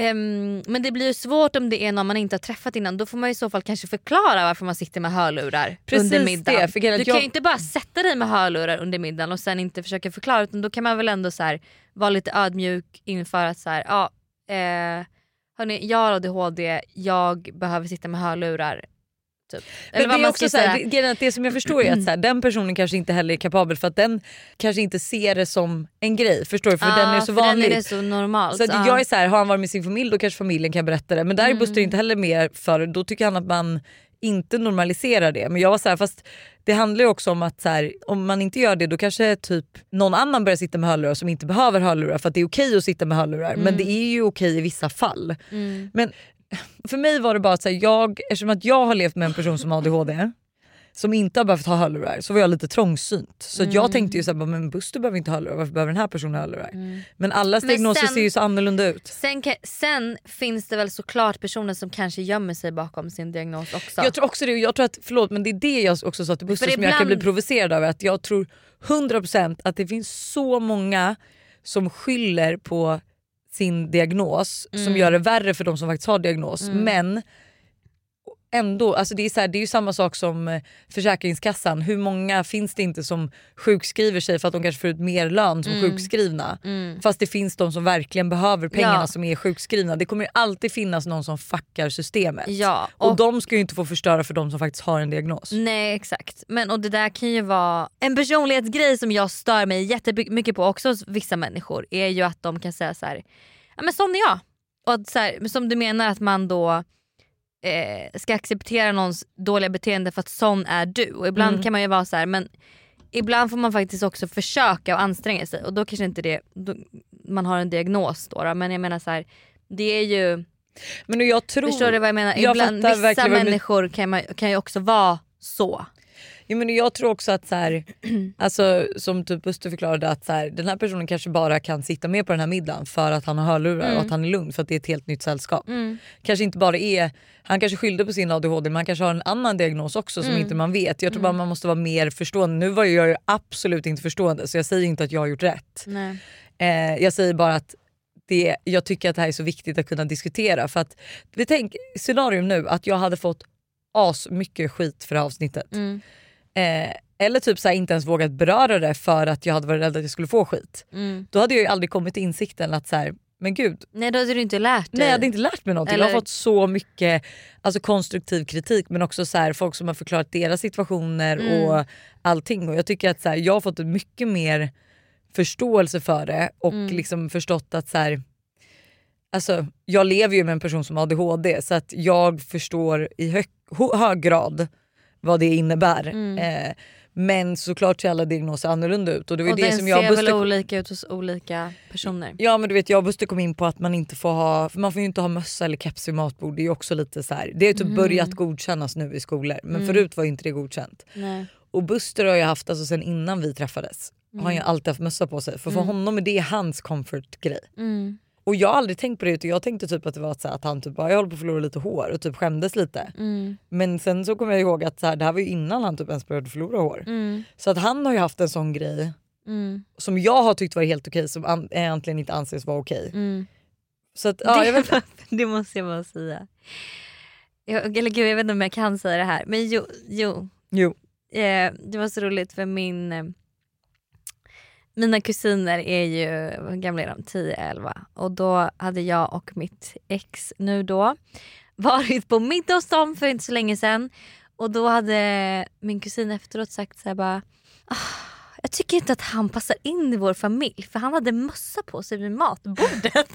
Um, men det blir ju svårt om det är någon man inte har träffat innan. Då får man i så fall kanske förklara varför man sitter med hörlurar. Precis under middagen. Det, för du jag... kan ju inte bara sätta dig med hörlurar under middagen och sen inte försöka förklara, utan då kan man väl ändå så här, vara lite ödmjuk inför att så här, ja, eh, hörni, jag har A D H D, jag behöver sitta med hörlurar. Typ. Eller men vad det, man är också så här, det, det som jag förstår är att så här, den personen kanske inte heller är kapabel, för att den kanske inte ser det som en grej, förstår du? För ah, den är så vanlig. Den är så normalt. Så att ah. jag är så här, har han varit med sin familj, då kanske familjen kan berätta det. Men där är mm. Buster inte heller mer, för då tycker han att man inte normaliserar det. Men jag var så här, fast det handlar ju också om att så här, om man inte gör det, då kanske typ någon annan börjar sitta med hörlurar som inte behöver hörlurar, för att det är okej att sitta med hörlurar. Mm. Men det är ju okej i vissa fall. Mm. Men för mig var det bara att så här, jag, eftersom att jag har levt med en person som A D H D, som inte har behövt ha hörlurar, så var jag lite trångsynt. Så mm. jag tänkte ju så här, men Buster behöver inte ha hörlurar, varför behöver den här personen ha hörlurar? Mm. Men alla diagnoser ser ju så annorlunda ut. Sen, sen finns det väl såklart personer som kanske gömmer sig bakom sin diagnos också. Jag tror också det, jag tror att, förlåt men det är det jag också sa till Buster som ibland... jag kan bli provocerad över, att jag tror hundra procent att det finns så många som skyller på sin diagnos mm. som gör det värre för de som faktiskt har diagnos. Mm. Men ändå, alltså det är så här, det är ju samma sak som Försäkringskassan. Hur många finns det inte som sjukskriver sig för att de kanske får ut mer lön som mm. sjukskrivna? Mm. Fast det finns de som verkligen behöver pengarna ja. som är sjukskrivna. Det kommer ju alltid finnas någon som fuckar systemet. Ja, och, och de ska ju inte få förstöra för de som faktiskt har en diagnos. Nej, exakt. Men och det där kan ju vara en personlighetsgrej som jag stör mig jättemycket på också hos vissa människor. Är ju att de kan säga så här: ja men sån är jag. Och att så här, som du menar att man då Eh, ska acceptera någons dåliga beteende för att sån är du. Och ibland mm. kan man ju vara så här, men ibland får man faktiskt också försöka och anstränga sig. Och då kanske inte det då, man har en diagnos då, då. Men jag menar så här, det är ju, men jag tror, förstår du vad jag menar? Jag ibland, vissa människor kan, man, kan ju också vara så. Ja, men jag tror också att så här, alltså, som typ Buster förklarade, att så här, den här personen kanske bara kan sitta med på den här middagen för att han har hörlurar mm. och att han är lugn för att det är ett helt nytt sällskap. Mm. Kanske inte bara är, han kanske skyllde på sin A D H D, men han kanske har en annan diagnos också som mm. inte man vet. Jag tror bara man måste vara mer förstående. Nu var jag ju absolut inte förstående, så jag säger inte att jag har gjort rätt. Nej. Eh, jag säger bara att det, jag tycker att det här är så viktigt att kunna diskutera. För att vi tänker scenarium nu att jag hade fått as mycket skit för avsnittet. Mm. Eh, eller typ så här, inte ens vågat beröra det för att jag hade varit rädd att jag skulle få skit. Mm. Då hade jag ju aldrig kommit till insikten att så här, men gud. Nej, då hade du inte lärt dig. Nej, jag hade inte lärt mig någonting. Eller... Jag har fått så mycket alltså, konstruktiv kritik, men också så här, folk som har förklarat deras situationer mm. och allting. Och jag tycker att så här, jag har fått mycket mer förståelse för det och mm. liksom förstått att så här, alltså, jag lever ju med en person som har A D H D, så att jag förstår i hög, hög grad vad det innebär. Mm. Eh, men såklart ser alla diagnoser annorlunda ut. Och det var och det den som jag ser Buster... väl olika ut hos olika personer. Ja, men du vet, jag och Buster kom in på att man inte får ha, för man får ju inte ha mössa eller keps vid matbord. Det är ju också lite så här, det är typ mm. börjat godkännas nu i skolor. Men mm. förut var ju inte det godkänt. Nej. Och Buster har ju haft, alltså sen innan vi träffades, mm. har han ju alltid haft mössa på sig. För för mm. honom är det hans comfort-grej. Mm. Och jag har aldrig tänkt på det, utan jag tänkte typ att det var så här, att han typ bara, jag håller på att förlora lite hår och typ skämdes lite. Mm. Men sen så kommer jag ihåg att så här, det här var ju innan han typ ens började förlora hår. Mm. Så att han har ju haft en sån grej mm. som jag har tyckt var helt okej, som an- egentligen inte anses vara okej. Mm. Så att, ja, det, jag vet... det måste jag bara säga. Jag, eller gud, jag vet inte om jag kan säga det här. Men jo, jo. jo. Eh, det var så roligt för min... Eh, Mina kusiner är ju, hur gamla är de? tio elva. Och då hade jag och mitt ex nu då varit på middag hos dem för inte så länge sedan. Och då hade min kusin efteråt sagt så här bara, ah, jag tycker inte att han passar in i vår familj, för han hade mössa på sig vid matbordet.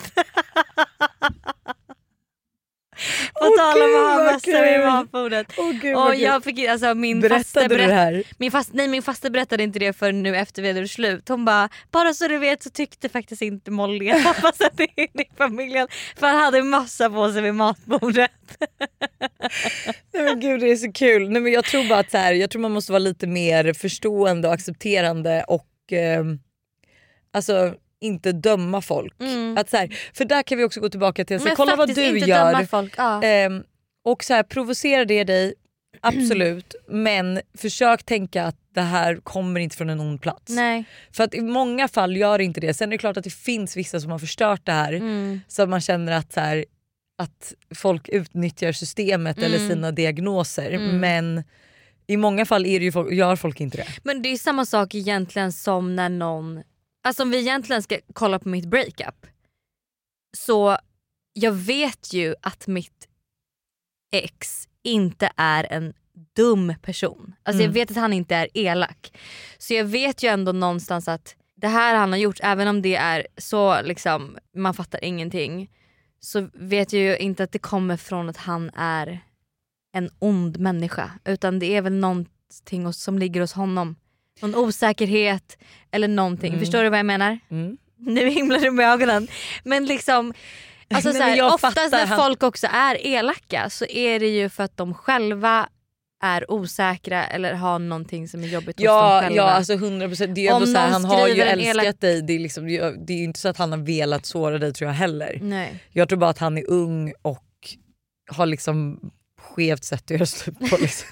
På oh, tal om att ha mössa vid matbordet. Oh, och jag fick, alltså, min berättade berätt- det här? Min fast, nej, min faste berättade inte det för nu efter vi hade slut. Hon bara, bara så du vet så tyckte faktiskt inte Molly att han passade in i familjen, för han hade mössa på sig vid matbordet. Nej men gud, det är så kul. Nej, men jag tror bara att så här, jag tror man måste vara lite mer förstående och accepterande och eh, alltså inte döma folk. Mm. Att så här, för där kan vi också gå tillbaka till att så, kolla vad du gör. Folk. Ja. Eh, och så här, provocerar det dig, absolut. Men försök tänka att det här kommer inte från en ond plats. Nej. För att i många fall gör inte det. Sen är det klart att det finns vissa som har förstört det här. Mm. Så att man känner att, så här, att folk utnyttjar systemet mm. eller sina diagnoser. Mm. Men i många fall är det ju folk, gör folk inte det. Men det är samma sak egentligen som när någon... Alltså om vi egentligen ska kolla på mitt breakup, så jag vet ju att mitt ex inte är en dum person. Alltså mm. jag vet att han inte är elak. Så jag vet ju ändå någonstans att det här han har gjort, även om det är så liksom, man fattar ingenting, så vet jag ju inte att det kommer från att han är en ond människa. Utan det är väl någonting som ligger hos honom. Någon osäkerhet eller någonting. Mm. Förstår du vad jag menar? Mm. Nu himlar du med ögonen. Men liksom alltså så här, oftast när han... folk också är elaka så är det ju för att de själva är osäkra eller har någonting som är jobbigt hos ja, dem själva. Ja, alltså hundra procent. Det är ändå så här, han har ju älskat elak... dig. Det är, liksom, det är ju inte så att han har velat såra dig tror jag heller. Nej. Jag tror bara att han är ung och har liksom skevt sätt att göra slut på. Liksom.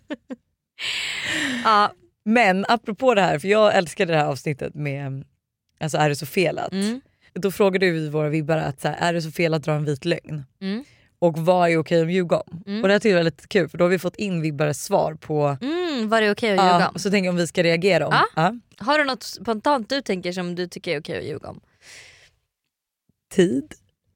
Ja. Men apropå det här, för jag älskade det här avsnittet med alltså är det så fel att mm. då frågade vi våra vibbar att så här, är det så fel att dra en vit lögn? Mm. Och vad är okej att ljuga om? Mm. Och det här tycker jag är lite kul för då har vi fått in vibbares svar på mm, vad är okej att ljuga ja, om. så tänker jag om vi ska reagera om. Ja. Ja. Har du något spontant du tänker som du tycker är okej att ljuga om? Tid.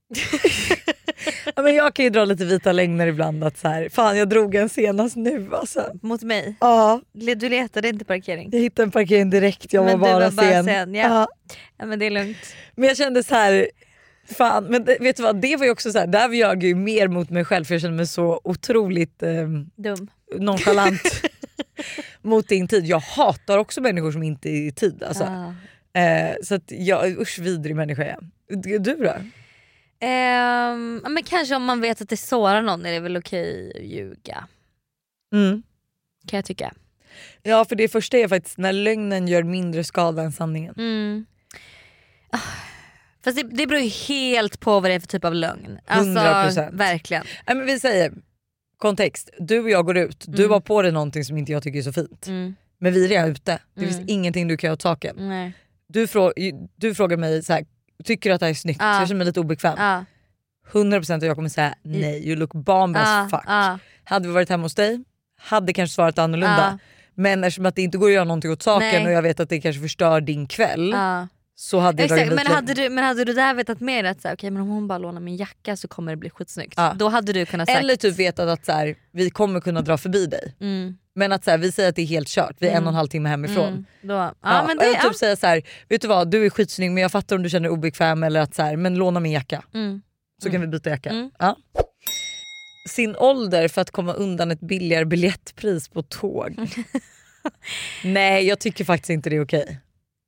Ja, men jag kan ju dra lite vita lögner ibland att så här, fan jag drog en senast nu alltså. Mot mig? Ja. Du letade inte parkering? Jag hittade en parkering direkt, jag men var bara, var bara sen. sen ja. Ja. Ja men det är lugnt. Men jag kände så här, fan, men det, vet du vad, det var ju också så här, där var jag ju mer mot mig själv för jag kände mig så otroligt eh, dum, nonchalant mot din tid. Jag hatar också människor som inte är i tid alltså. Ah. Eh, så att jag, usch vidrig människa är jag. Du då? Um, men kanske om man vet att det sårar någon är det väl okej att ljuga. Mm. Kan jag tycka. Ja, för det första är faktiskt när lögnen gör mindre skada än sanningen. Mm. Ah. Fast det, det beror ju helt på vad det är för typ av lögn. Alltså, hundra procent. Verkligen. Nej, men vi säger kontext. Du och jag går ut. Du Mm. var på dig någonting som inte jag tycker är så fint. Mm. Men vi är redan ute. Det Mm. finns ingenting du kan göra åt saken. Nej. Du, frå- du frågar mig så här, tycker du att det här är snyggt? Ah. Jag känner mig lite obekväm. Ah. hundra procent att jag kommer säga nej. You look bomb as Ah. fuck. Ah. Hade vi varit hemma hos dig hade kanske svarat annorlunda. Ah. Men eftersom att det inte går att göra någonting åt saken Nej. och jag vet att det kanske förstör din kväll Ah. så hade jag Exakt, dragit men lite hade, du, men hade du där vetat mer att så här, okay, men om hon bara lånar min jacka så kommer det bli skitsnyggt. Ja. Då hade du kunnat sagt... eller typ vetat att så här, vi kommer kunna dra förbi dig. Mm. Men att så här, vi säger att det är helt kört, vi är Mm. en och en halv timme hemifrån. Mm. Då, ja, Ja, men det, eller ja. typ säga så här, vet du vad, du är skitsnygg men jag fattar om du känner dig obekväm eller att så här, men låna min jacka. Mm. Så kan vi byta jacka. Mm. Ja. Sin ålder för att komma undan ett billigare biljettpris på tåg. Nej, jag tycker faktiskt inte det är okej.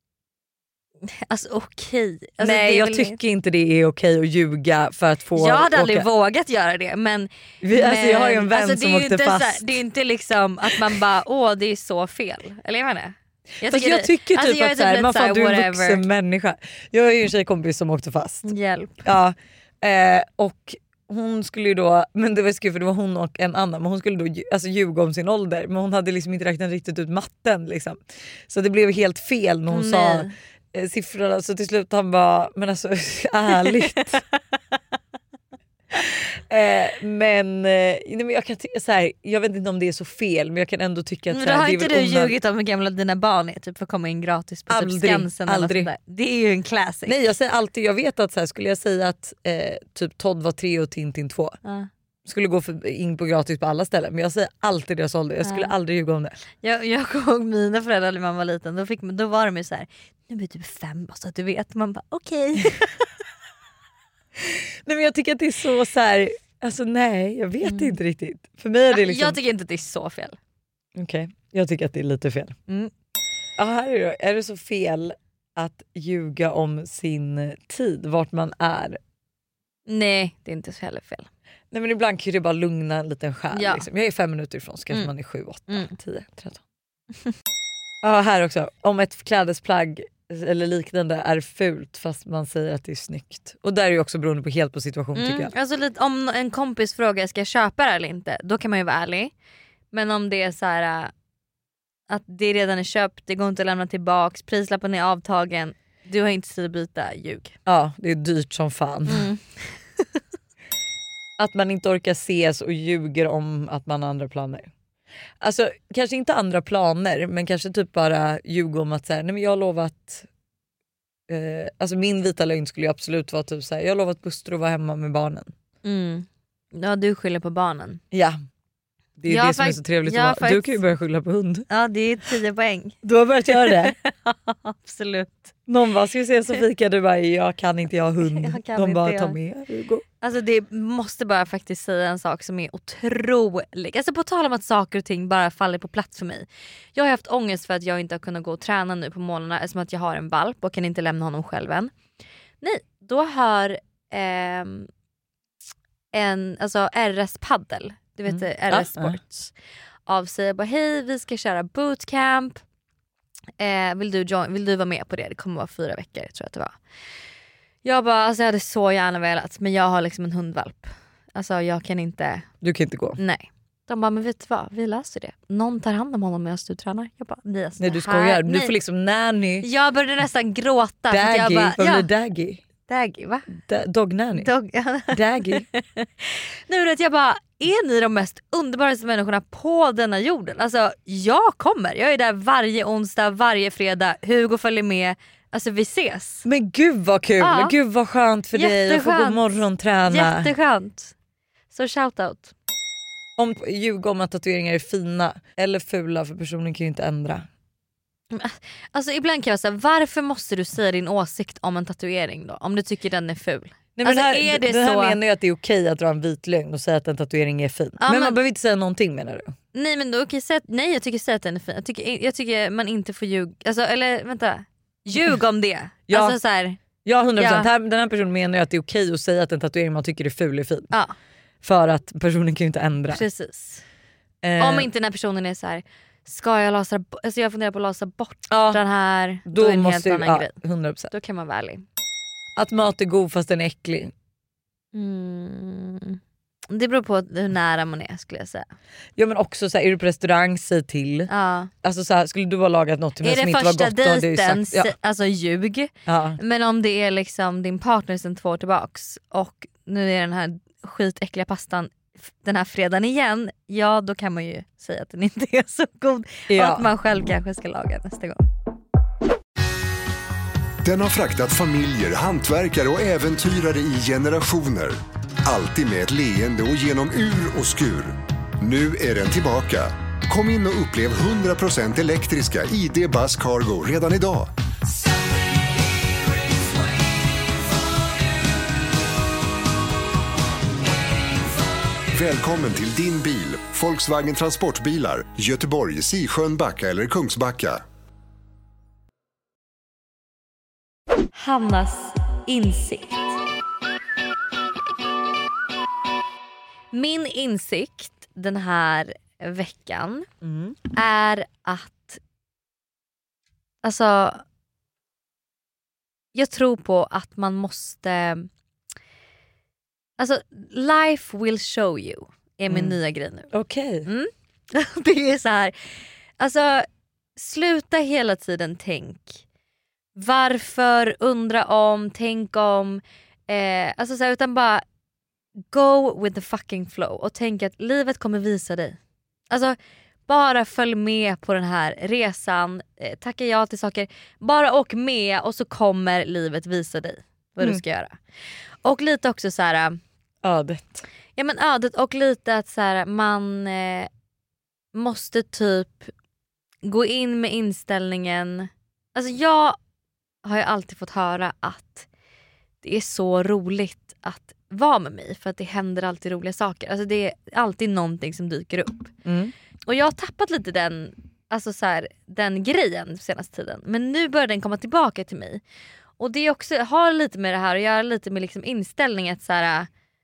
Alltså okej. Alltså, Nej, det är jag väl- tycker inte det är okej att ljuga för att få Jag hade aldrig åka. vågat göra det men, Vi, alltså, jag har ju en men- vän alltså, det som är ju åkte inte så här- fast. Det är inte liksom att man bara åh det är så fel. Eller jag menar. Jag Fast jag det- tycker typ alltså, jag är att så här, lite man så här, fan, du är en whatever. vuxen människa. Jag har ju en tjejkompis som åkte fast. Hjälp. Ja, eh, och hon skulle ju då, men det var skoj för det var hon och en annan, men hon skulle då lju- alltså, ljuga om sin ålder men hon hade liksom inte räknat riktigt ut matten liksom. Så det blev helt fel när hon Nej. sa eh, siffrorna så till slut han bara, men alltså ärligt. eh, men, eh, nej, men jag kan tycka så här, jag vet inte om det är så fel men jag kan ändå tycka att Men så då här, har det är inte väl du onödigt. ljugit om hur gamla dina barn är typ för att komma in gratis på Aldrig, typ Skansen eller aldrig. sånt där. Det är ju en classic. Nej jag säger alltid, jag vet att så här, skulle jag säga att eh, typ Todd var tre och Tintin två Ja. skulle gå för, in på gratis på alla ställen men jag säger alltid deras ålder, jag skulle Ja. aldrig ljuga om det. Jag, jag kommer ihåg mina föräldrar när man var liten, då, fick, då var de ju så här: nu är du typ fem bara så att du vet. Man bara okej. Okay. Nej men jag tycker att det är så så här, alltså nej jag vet Mm. inte riktigt. För mig är det liksom, Jag tycker inte att det är så fel. okej, okay. Jag tycker att det är lite fel. Mm. Ja, här är det. Är det så fel att ljuga om sin tid, vart man är? Nej det är inte så heller fel. Nej men ibland kan det bara lugna en liten själ. Ja. Liksom. Jag är fem minuter ifrån så kanske Mm. man är sju, åtta, Mm. tio, tretton. Ja här också, om ett klädesplagg eller liknande är fult fast man säger att det är snyggt. Och där är ju också beroende på helt på situation tycker Mm. jag. Alltså, lite, om en kompis frågar ska jag köpa det eller inte, då kan man ju vara ärlig. Men om det är så här äh, att det redan är köpt, det går inte att lämna tillbaks, prislappen är avtagen, du har inte tid att byta, ljug. Ja det är dyrt som fan. Mm. Att man inte orkar ses och ljuger om att man har andra planer. Alltså kanske inte andra planer men kanske typ bara ljuga om att så här, nej men jag har lovat eh, alltså min vita lögn skulle ju absolut vara typ så här, jag har lovat Buster att vara hemma med barnen. Mm. Ja du skyller på barnen. Ja. Det är Jag det som är fakt- så trevligt jag att vara. Du faktiskt- kan ju börja skylla på hund. Ja det är tio poäng. Du har börjat göra det. Absolut. Någon bara, ska vi se så fika? Du bara, jag kan inte, jag har hund. Jag kan De inte, bara, jag- ta med Hugo. Alltså det måste bara faktiskt säga en sak som är otrolig. Alltså på tal om att saker och ting bara faller på plats för mig. Jag har haft ångest för att jag inte har kunnat gå och träna nu på morgnarna eftersom att jag har en valp och kan inte lämna honom själv än. Nej, då har ehm, en alltså R S Paddel, du vet Mm. R S Ja, ja. Sports, av sig. Jag bara, hej vi ska köra bootcamp. Eh, vill, du join, vill du vara med på det? Det kommer vara fyra veckor tror jag att det var. Jag bara, alltså jag hade så gärna velat. Men jag har liksom en hundvalp. Alltså jag kan inte. Du kan inte gå. Nej. De bara, men vet du vad? Vi löser det. Någon tar hand om honom medan du tränar. Jag bara, nej, alltså nej du skojar. Du får liksom nanny. Jag började nästan gråta. Daggy. Jag bara, ja. Daggy. Daggy, va? Da- dog nanny. Dog. Daggy. Nej, men jag bara, är ni de mest underbaraste människorna på denna jorden? Alltså jag kommer. Jag är där varje onsdag, varje fredag. Hugo följer med. Alltså vi ses. Men gud vad kul. Ja. Gud vad skönt för dig att få gå morgonträna. Jätteskönt. Så shout out. Om ljuga om att tatueringar är fina eller fula för personen kan ju inte ändra. Alltså ibland kan jag säga, varför måste du säga din åsikt om en tatuering då? Om du tycker den är ful. Nej, men alltså, här, är det den här så... menar ju att det är okej att dra en vit lögn och säga att en tatuering är fin. Ja, men, men man behöver inte säga någonting menar du? Nej men då kan jag säga att, nej jag tycker säga att den är fin. Jag tycker, jag tycker man inte får ljuga. Alltså, eller vänta. Ljug om det. Ja. Alltså så här, ja hundra procent. ja. Här, den här personen menar ju att det är okej att säga att en tatuering man tycker är ful är fin. Ja. För att personen kan ju inte ändra. Precis. Eh, Om inte den här personen är så här, ska jag lasra bort, alltså jag funderar på att lasra bort ja, den här. Då, då är det en måste helt ju, annan ja, grej. hundra procent. Då kan man vara ärlig. Att mat är god fast den är äcklig. Mm. Det beror på hur nära man är skulle jag säga. Ja men också så här, är du på restaurang, säg till. Ja. Alltså så här, skulle du ha lagat något till mig är som det inte var första gott då hade jag ju dejten, sagt, ja. alltså ljug. Ja. Men om det är liksom din partner sen två år tillbaks och nu är den här skitäckliga pastan den här fredagen igen, ja då kan man ju säga att den inte är så god. Ja. Och att man själv kanske ska laga nästa gång. Den har fraktat familjer, hantverkare och äventyrare i generationer. Alltid med ett leende och genom ur och skur. Nu är den tillbaka. Kom in och upplev hundra procent elektriska I D Buzz Cargo redan idag. Välkommen till din bil, Volkswagen Transportbilar, Göteborg, Sisjön, Backa eller Kungsbacka. Hannas insikt. Min insikt den här veckan Mm. är att alltså jag tror på att man måste alltså life will show you är min Mm. nya grej nu. Okej. Mm. Det är så här, alltså sluta hela tiden tänk varför, undra om, tänk om eh, alltså så här, utan bara go with the fucking flow och tänk att livet kommer visa dig. Alltså bara följ med på den här resan, eh, tacka ja till saker, bara åk med och så kommer livet visa dig vad Mm. du ska göra. Och lite också så här Ödet. ja men ödet och lite att så här, man eh, måste typ gå in med inställningen, alltså jag har ju alltid fått höra att det är så roligt att vara med mig för att det händer alltid roliga saker. Alltså det är alltid någonting som dyker upp. Mm. Och jag har tappat lite den, alltså så här, den grejen senaste tiden. Men nu börjar den komma tillbaka till mig. Och det är också, har lite med det här att göra, lite med liksom inställningen att så här,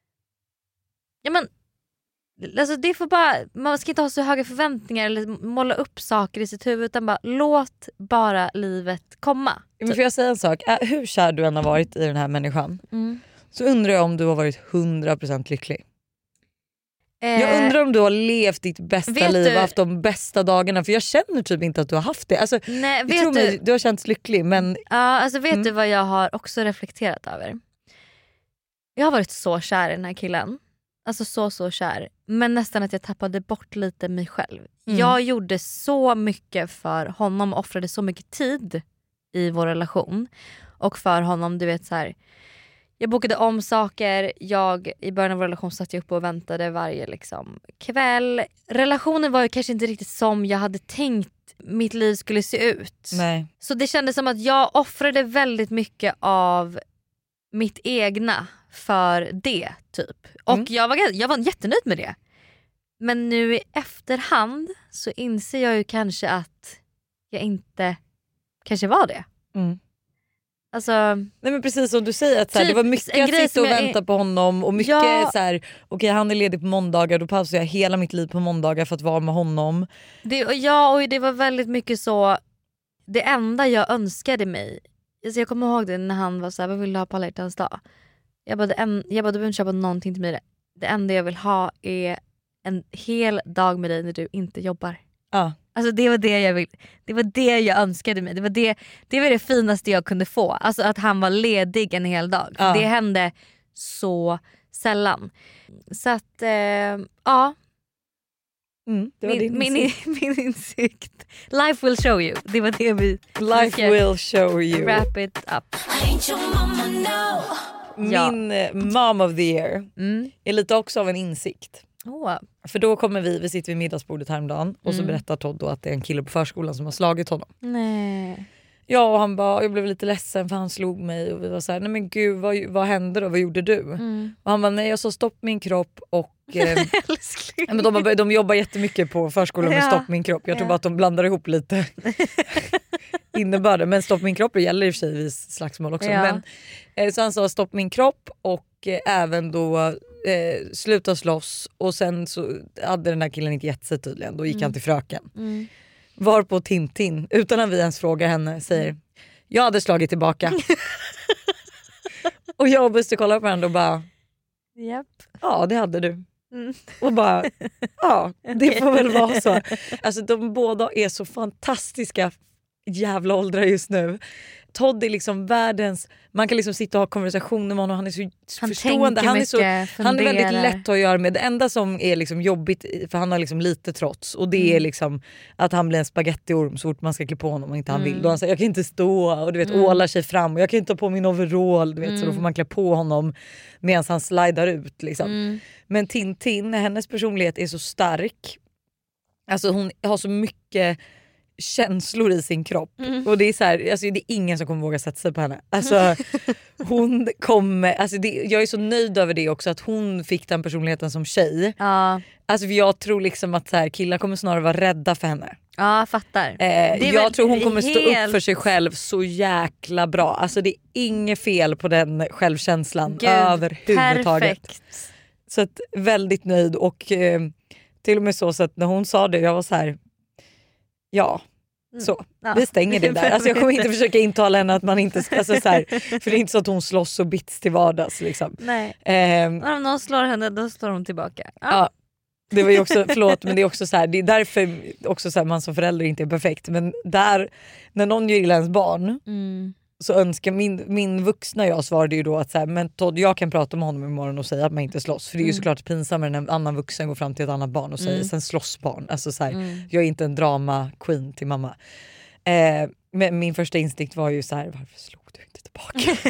ja men alltså det får bara, man ska inte ha så höga förväntningar eller måla upp saker i sitt huvud utan bara låt bara livet komma. Men får jag säga en sak? Äh, hur kär du än har varit i den här människan Mm. så undrar jag om du har varit hundra procent lycklig. Eh, Jag undrar om du har levt ditt bästa vet liv du- och haft de bästa dagarna, för jag känner typ inte att du har haft det. Alltså, nej, jag vet tror du, mig, du har känts lycklig men ja, alltså vet Mm. du vad jag har också reflekterat över? Jag har varit så kär i den här killen. Alltså så så kär. Men nästan att jag tappade bort lite mig själv. Mm. Jag gjorde så mycket för honom och offrade så mycket tid i vår relation. Och för honom, du vet så här. Jag bokade om saker. Jag, i början av vår relation satt jag upp och väntade varje liksom, kväll. Relationen var ju kanske inte riktigt som jag hade tänkt mitt liv skulle se ut. nej. Så det kändes som att jag offrade väldigt mycket av mitt egna för det typ. Och Mm. jag, var, jag var jättenöjd med det. Men nu i efterhand så inser jag ju kanske att jag inte kanske var det. Mm. Alltså, nej men precis som du säger, att så här, typ det var mycket en att grej sitta och som jag- vänta på honom och mycket Ja. så här, okej han är ledig på måndagar, då pausar jag hela mitt liv på måndagar för att vara med honom. det, och ja, och det var väldigt mycket så. Det enda jag önskade mig, alltså jag kommer ihåg det när han var så här, vad vill du ha på alla hjärtans dag? Jag bara, det en, jag bara, du behöver inte köpa någonting till mig. Det enda jag vill ha är en hel dag med dig när du inte jobbar. Ja. Alltså det var det jag vill, det var det jag önskade mig. Det var det, det var det finaste jag kunde få. Alltså att han var ledig en hel dag. För Ja. det hände så sällan. Så att eh, ja, Mm, det var min, din min, insikt. min insikt. Life will show you. Det var det vi Life ska will show you. wrap it up. Ja. Min eh, mom of the year Mm. är lite också av en insikt. Oh. För då kommer vi, vi sitter vid middagsbordet häromdagen och så Mm. berättar Todd då att det är en kille på förskolan som har slagit honom. Nej. Ja, och han bara, jag blev lite ledsen för han slog mig och vi var så här, nej men gud vad, vad hände då, vad gjorde du? Mm. Och han bara, nej jag sa stopp min kropp och eh, Älskling. ja, men de, har, börjat- de jobbar jättemycket på förskolan med Ja. stopp min kropp. Jag tror Ja. bara att de blandar ihop lite innebörden. Men stopp min kropp gäller i och för sig vid slagsmål också. Ja. Men, eh, så han sa stopp min kropp och eh, även då eh, sluta slåss. Och sen så hade den här killen inte gett sig tydligen. Då gick han till fröken. Mm. Varpå Tintin, utan att vi ens frågar henne, säger jag hade slagit tillbaka. Och jag och Buster kollar på varandra och bara Japp. ja det hade du. Mm. Och bara ja det får väl vara så. Alltså de båda är så fantastiska jävla åldrar just nu. Todd är liksom världens, man kan liksom sitta och ha konversationer med honom, han är så Han förstående, tänker han är, så, mycket, han är väldigt funderar. lätt att göra med. Det enda som är liksom jobbigt, för han har liksom lite trots, och det är liksom att han blir en spagettiorm så fort man ska klä på honom och inte han vill. Då han säger jag kan inte stå och du vet ålar sig fram och jag kan inte ta på min overall, du vet, så då får man klä på honom medan han slidar ut liksom. Mm. Men Tintin, hennes personlighet är så stark. Alltså hon har så mycket känslor i sin kropp. Mm. Och det är så här, alltså det är ingen som kommer våga sätta sig på henne. Alltså hon kommer, alltså det, jag är så nöjd över det också, att hon fick den personligheten som tjej. Ja, Alltså för jag tror liksom att så här, killar kommer snarare vara rädda för henne. ja, jag fattar. Eh, Det är jag väl tror hon kommer stå helt- upp för sig själv så jäkla bra. Alltså det är inget fel på den självkänslan Gud, överhuvudtaget. perfekt. Så att, väldigt nöjd och eh, till och med så, så att när hon sa det, jag var så här, ja så, Ja. vi stänger det där. Alltså jag kommer inte försöka intala henne att man inte ska, alltså så här, för det är inte så att hon slåss och bits till vardags liksom. Nej. Ehm, Om någon slår henne då slår hon tillbaka. Ja. ja, det var ju också, förlåt men det är också så här, det är därför också så här, man som förälder inte är perfekt, men där, när någon gör illa ens barn Mm. så önskar min, min vuxna jag svarade ju då att så här, men Todd, jag kan prata med honom imorgon och säga att man inte slåss, för det är ju såklart pinsammare när en annan vuxen går fram till ett annat barn och säger sen slåss barn, alltså så här, jag är inte en drama queen till mamma. Eh, men min första instinkt var ju så här, varför slog du inte tillbaka?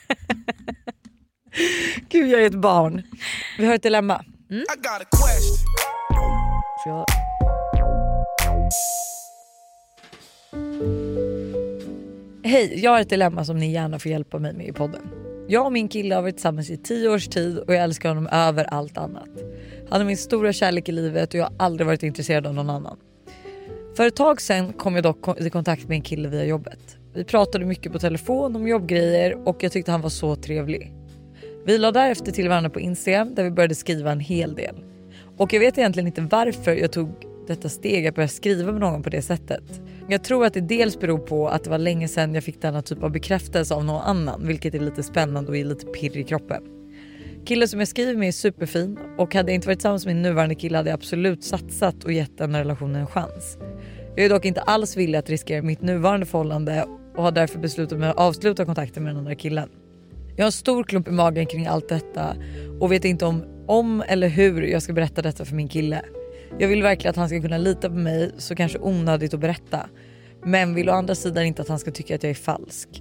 Gud, jag är ett barn. Vi har ett dilemma. I got a question. Så hej, jag har ett dilemma som ni gärna får hjälpa mig med i podden. Jag och min kille har varit tillsammans i tio års tid och jag älskar honom över allt annat. Han är min stora kärlek i livet och jag har aldrig varit intresserad av någon annan. För ett tag sedan kom jag dock i kontakt med en kille via jobbet. Vi pratade mycket på telefon om jobbgrejer och jag tyckte han var så trevlig. Vi la därefter till varandra på Instagram där vi började skriva en hel del. Och jag vet egentligen inte varför jag tog detta steg att börja skriva med någon på det sättet. Jag tror att det dels beror på att det var länge sedan jag fick denna typ av bekräftelse av någon annan, vilket är lite spännande och är lite pirr i kroppen. Killen som jag skriver med är superfin och hade jag inte varit tillsammans med min nuvarande kille hade jag absolut satsat och gett den relationen en chans. Jag är dock inte alls villig att riskera mitt nuvarande förhållande och har därför beslutat mig att avsluta kontakten med den andra killen. Jag har en stor klump i magen kring allt detta och vet inte om, om eller hur jag ska berätta detta för min kille. Jag vill verkligen att han ska kunna lita på mig, så kanske onödigt att berätta. Men vill å andra sidan inte att han ska tycka att jag är falsk.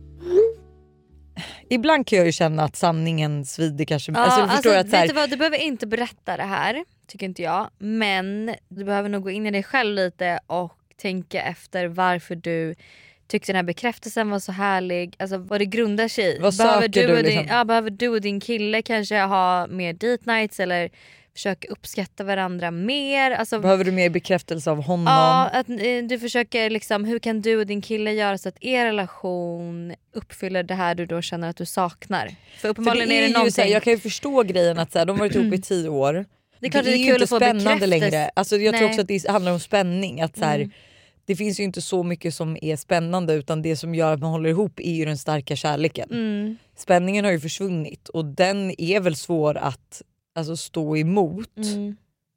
Ibland kan jag ju känna att sanningen svider kanske. Ja, alltså, alltså, förstår jag att så här, vet du vad, du behöver inte berätta det här, tycker inte jag. Men du behöver nog gå in i dig själv lite och tänka efter varför du tyckte den här bekräftelsen var så härlig. Alltså vad det grundar sig i. Vad behöver söker du, du och din, liksom? ja, behöver du och din kille kanske ha mer date nights, eller försöker uppskatta varandra mer. Alltså, behöver du mer bekräftelse av honom? Ja, att eh, du försöker liksom, hur kan du och din kille göra så att er relation uppfyller det här du då känner att du saknar? För uppenbarligen För det är, är det ju någonting. så här, jag kan ju förstå grejen att så här, de har varit ihop i tio år. Det är klart det är, det är ju kul inte att få spännande bekräftelse. längre. Alltså, jag Nej. tror också att det handlar om spänning. Att så här, Mm. det finns ju inte så mycket som är spännande, utan det som gör att man håller ihop är ju den starka kärleken. Mm. Spänningen har ju försvunnit och den är väl svår att alltså, stå emot. Mm.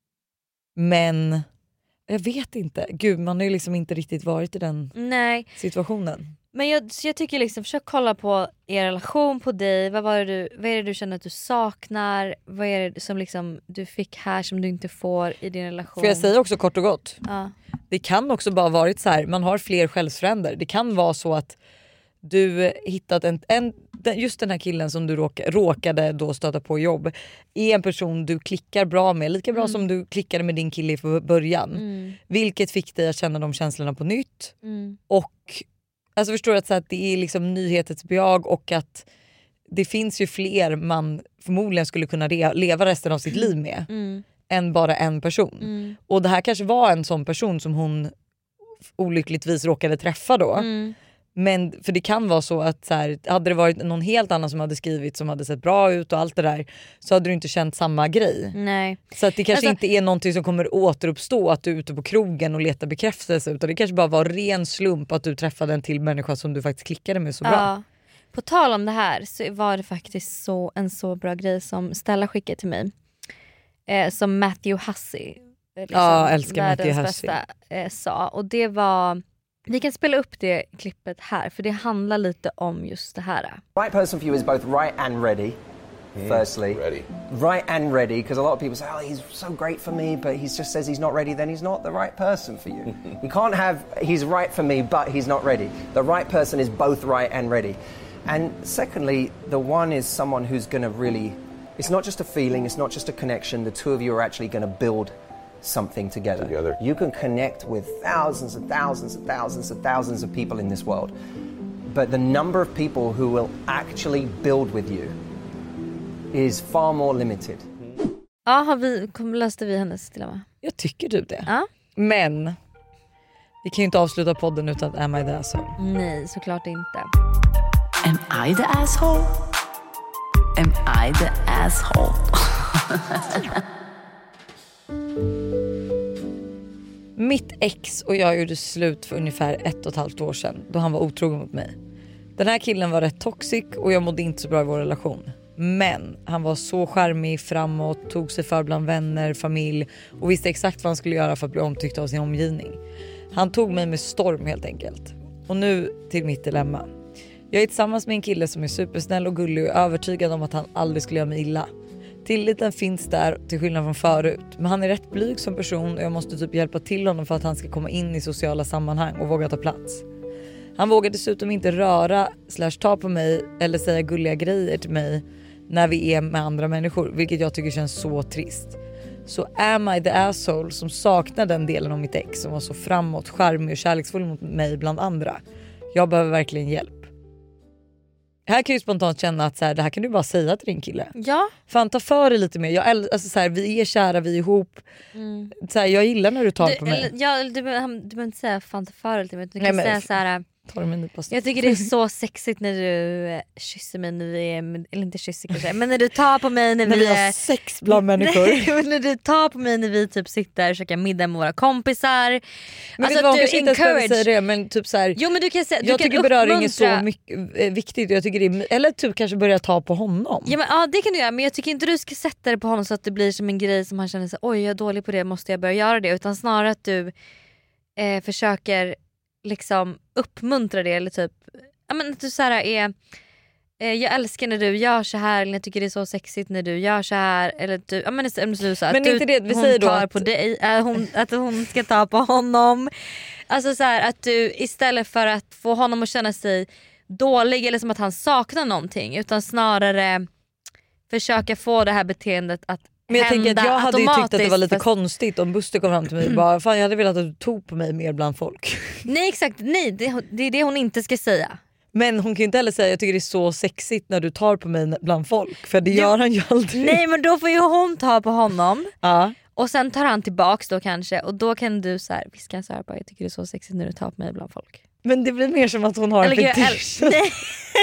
Men jag vet inte. Gud, man har ju liksom inte riktigt varit i den Nej. situationen. Men jag, så jag tycker liksom, försök kolla på er relation, på dig. Vad, var det du, vad är det du känner att du saknar? Vad är det som liksom du fick här som du inte får i din relation? För jag säger också kort och gott. Ja. Det kan också bara varit så här, man har fler själsfränder. Det kan vara så att du hittat en, en just den här killen som du råk, råkade då stöta på jobb är en person du klickar bra med, lika bra mm. som du klickade med din kille i början. Mm. Vilket fick dig att känna de känslorna på nytt. Mm. Och alltså förstår att, så att det är liksom nyhetens behag och att det finns ju fler man förmodligen skulle kunna re- leva resten av sitt liv med mm. än bara en person. Mm. Och det här kanske var en sån person som hon olyckligtvis råkade träffa då. Mm. Men för det kan vara så att så här, hade det varit någon helt annan som hade skrivit som hade sett bra ut och allt det där, så hade du inte känt samma grej. Nej. Så att det kanske alltså, inte är någonting som kommer återuppstå att du är ute på krogen och letar bekräftelse, utan det kanske bara var ren slump att du träffade en till människa som du faktiskt klickade med så bra. Ja. På tal om det här så var det faktiskt så, en så bra grej som Stella skickade till mig. Eh, som Matthew Hussey, liksom, ja, älskar Matthew Hussey. Bästa, eh, sa. Och det var... Vi kan spela upp det klippet här, för det handlar lite om just det här. Right person for you is both right and ready. Firstly, ready. Right and ready, because a lot of people say, "Oh, he's so great for me," but he just says he's not ready. Then he's not the right person for you. You can't have he's right for me, but he's not ready. The right person is both right and ready. And secondly, the one is someone who's going to really. It's not just a feeling. It's not just a connection. The two of you are actually going to build something together. together. You can connect with thousands and thousands and thousands and thousands of people in this world. But the number of people who will actually build with you is far more limited. Ja, har vi, kom, löste vi hennes dilemma? Jag tycker typ det. Ja. Men vi kan ju inte avsluta podden utan Am I the asshole? Nej, såklart inte. Am I the asshole? Am I the asshole? Mitt ex och jag gjorde slut för ungefär ett och ett halvt år sedan då han var otrogen mot mig. Den här killen var rätt toxic och jag mådde inte så bra i vår relation. Men han var så charmig, framåt, tog sig för bland vänner, familj och visste exakt vad han skulle göra för att bli omtyckt av sin omgivning. Han tog mig med storm helt enkelt. Och nu till mitt dilemma. Jag är tillsammans med en kille som är supersnäll och gullig och övertygad om att han aldrig skulle göra mig illa. Tilliten finns där till skillnad från förut. Men han är rätt blyg som person och jag måste typ hjälpa till honom för att han ska komma in i sociala sammanhang och våga ta plats. Han vågar dessutom inte röra slash ta på mig eller säga gulliga grejer till mig när vi är med andra människor, vilket jag tycker känns så trist. Så am I the asshole som saknar den delen av mitt ex som var så framåt, charmig och kärleksfull mot mig bland andra. Jag behöver verkligen hjälp. Här kan jag ju spontant känna att så här, det här kan du bara säga till din kille. Ja. Fan, ta för dig lite mer. Jag, alltså, så här, vi är kära, vi är ihop. Mm. Så här, jag gillar när du tar du, på mig. Eller, ja, du, du behöver inte säga fan ta för dig lite mer. Du kan Nej, men, säga så här. Jag tycker det är så sexigt när du kysser mig när vi är, eller inte kysser kanske, men när du tar på mig när, när vi vi har är, sex bland människor. Nej, men när du tar på mig när vi typ sitter och käkar middag med våra kompisar. Men alltså vet du vad, att du kanske inte encourage... säger det, men typ så här, jo, men du kan säga, du jag kan tycker beröring uppmuntra... är så mycket, eh, viktigt. Jag tycker det är, eller typ kanske börja ta på honom. Ja, men, ja det kan du göra, men jag tycker inte du ska sätta det på honom så att det blir som en grej som han känner sig, oj jag är dålig på det, måste jag börja göra det, utan snarare att du eh, försöker liksom uppmuntra det, eller typ ja, men att du så här är eh, jag älskar när du gör så här, eller jag tycker det är så sexigt när du gör så här, eller du, ja, men du, så här, men att inte du, det vi hon säger då tar att... på dig, äh, hon, att hon ska ta på honom, alltså så här, att du istället för att få honom att känna sig dålig eller som att han saknar någonting, utan snarare försöka få det här beteendet att men jag tänker att jag hade ju tyckt att det var lite fast... konstigt om Buster kom fram till mig och bara, fan jag hade velat att du tog på mig mer bland folk. Nej exakt, nej det, det är det hon inte ska säga. Men hon kan ju inte heller säga jag tycker det är så sexigt när du tar på mig bland folk. För det gör han ju aldrig. Nej men då får ju hon ta på honom. Ja. Och sen tar han tillbaks då kanske. Och då kan du så här, viska så här bara, jag tycker det är så sexigt när du tar på mig bland folk. Men det blir mer som att hon har en fetisch. Nej.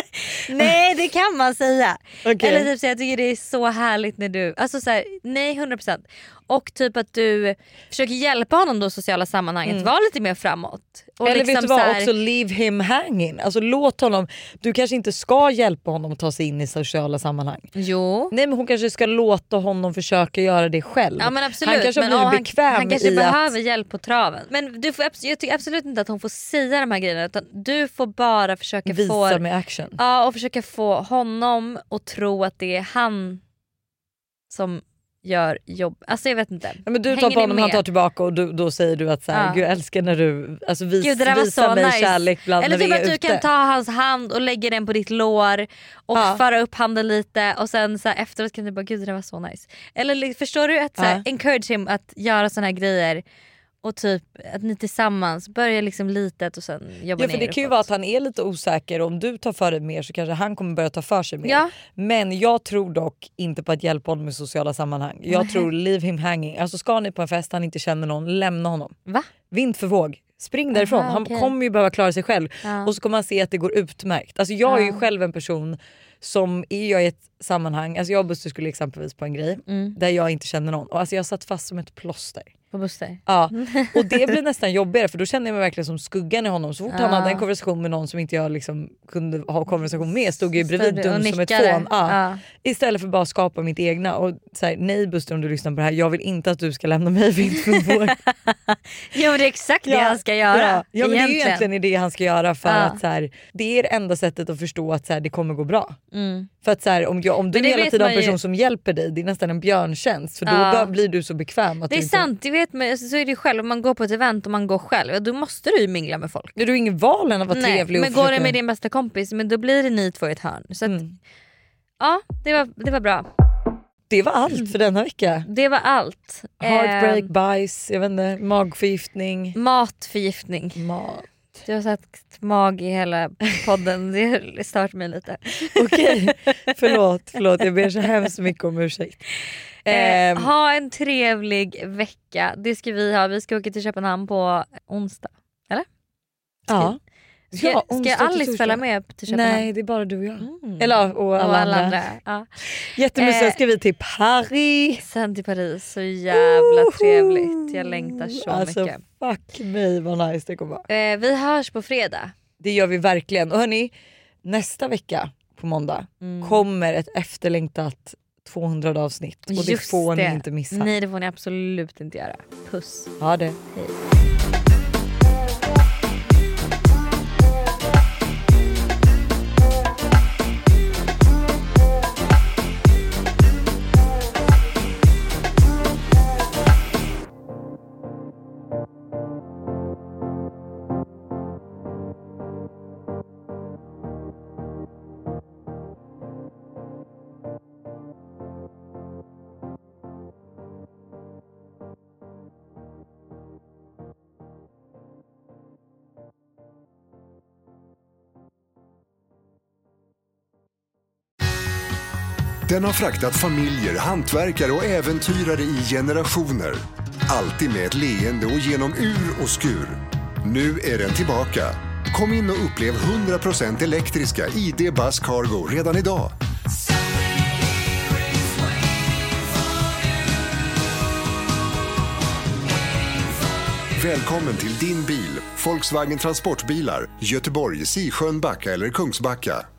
Nej det kan man säga. Okay. Eller typ så jag tycker det är så härligt när du, alltså så här, nej hundra procent. Och typ att du försöker hjälpa honom då i sociala sammanhanget, mm. var lite mer framåt. Och eller liksom vet du vad, här... också leave him hanging. Alltså låt honom, du kanske inte ska hjälpa honom att ta sig in i sociala sammanhang. Jo. Nej men hon kanske ska låta honom försöka göra det själv. Ja men absolut. Han kanske men, blir han, bekväm han kanske i behöver att... hjälp på traven. Men du får, jag tycker absolut inte att hon får säga de här grejerna, utan du får bara försöka visa få... med action. Ja, och försöka få honom att tro att det är han som gör jobb. Alltså jag vet inte. Ja, men du tar på honom, han tar tillbaka och du, då säger du att så här, ja. Gud jag älskar när du alltså, vis, Gud, det visar mig nice. Kärlek bland eller när typ vi är att du ute. kan ta hans hand och lägga den på ditt lår och ja. föra upp handen lite och sen så här, efteråt kan du bara gud det var så nice. Eller förstår du att så här, ja. encourage him att göra såna här grejer. Och typ att ni tillsammans börjar liksom litet och sen jobbar ja, för det kan ju vara att han är lite osäker. Om du tar för dig mer så kanske han kommer börja ta för sig mer. Ja. Men jag tror dock inte på att hjälpa honom i sociala sammanhang. Jag Nej. tror leave him hanging. Alltså ska ni på en fest han inte känner någon, lämna honom. Va? Vind för våg. Spring därifrån. Aha, han okay. kommer ju behöva klara sig själv. Ja. Och så kommer man se att det går utmärkt. Alltså jag är ju ja. själv en person som är jag i ett sammanhang. Alltså jag och Buster skulle exempelvis på en grej mm. där jag inte känner någon. Och alltså jag satt fast som ett plåster. På Buster? Ja, och det blir nästan jobbigare för då kände jag mig verkligen som skuggan i honom. Så fort ja. han hade en konversation med någon som inte jag liksom kunde ha konversation med stod jag bredvid dum som ett fån. Ja. Ja. Istället för bara att skapa mitt egna. Och så här, nej Buster om du lyssnar på det här, jag vill inte att du ska lämna mig vind för vår. Jo men det är exakt det ja. han ska göra. Ja, ja men det är ju egentligen det han ska göra för ja. att så här, det är det enda sättet att förstå att så här, det kommer gå bra. Mm. För att så här, om, jag, om du hela tiden har en person ju... som hjälper dig, det är nästan en björntjänst för då ja. blir du så bekväm att det är du inte... sant, det vet man, så är det själv om man går på ett event och man går själv, då måste du ju mingla med folk. Du har ingen val än att vara Nej, trevlig. Men och går försöka... det med din bästa kompis, men då blir det ni två i ett hörn. Så att, mm. ja, det var, det var bra. Det var allt för denna vecka. Det var allt. Heartbreak, eh, bajs, jag vet inte, magförgiftning. Matförgiftning. Mat. Du har sagt mag i hela podden, det stört mig lite. Okej, förlåt, förlåt, jag ber så hemskt mycket om ursäkt. Eh, ha en trevlig vecka, det ska vi ha. Vi ska åka till Köpenhamn på onsdag, eller? Ja. Ska, ja, ska Alice följa med till Köpenhamn? Nej, det är bara du och jag. Mm. Eller och alla, och alla andra. andra. Ja. Jättemysigt, eh, ska vi till Paris. Sen till Paris, så jävla uh, trevligt. Jag längtar så alltså, mycket. Fuck mig vad nice det kommer vara. Eh, vi hörs på fredag. Det gör vi verkligen. Och hörni, nästa vecka på måndag mm. kommer ett efterlängtat tvåhundrade avsnitt. Och det Just får det. ni inte missa. Nej, det får ni absolut inte göra. Puss. Ha det. Hej. Den har fraktat familjer, hantverkare och äventyrare i generationer. Alltid med ett leende och genom ur och skur. Nu är den tillbaka. Kom in och upplev hundra procent elektriska I D Buzz Cargo redan idag. Välkommen till din bil, Volkswagen Transportbilar, Göteborg, Sisjön, Backa eller Kungsbacka.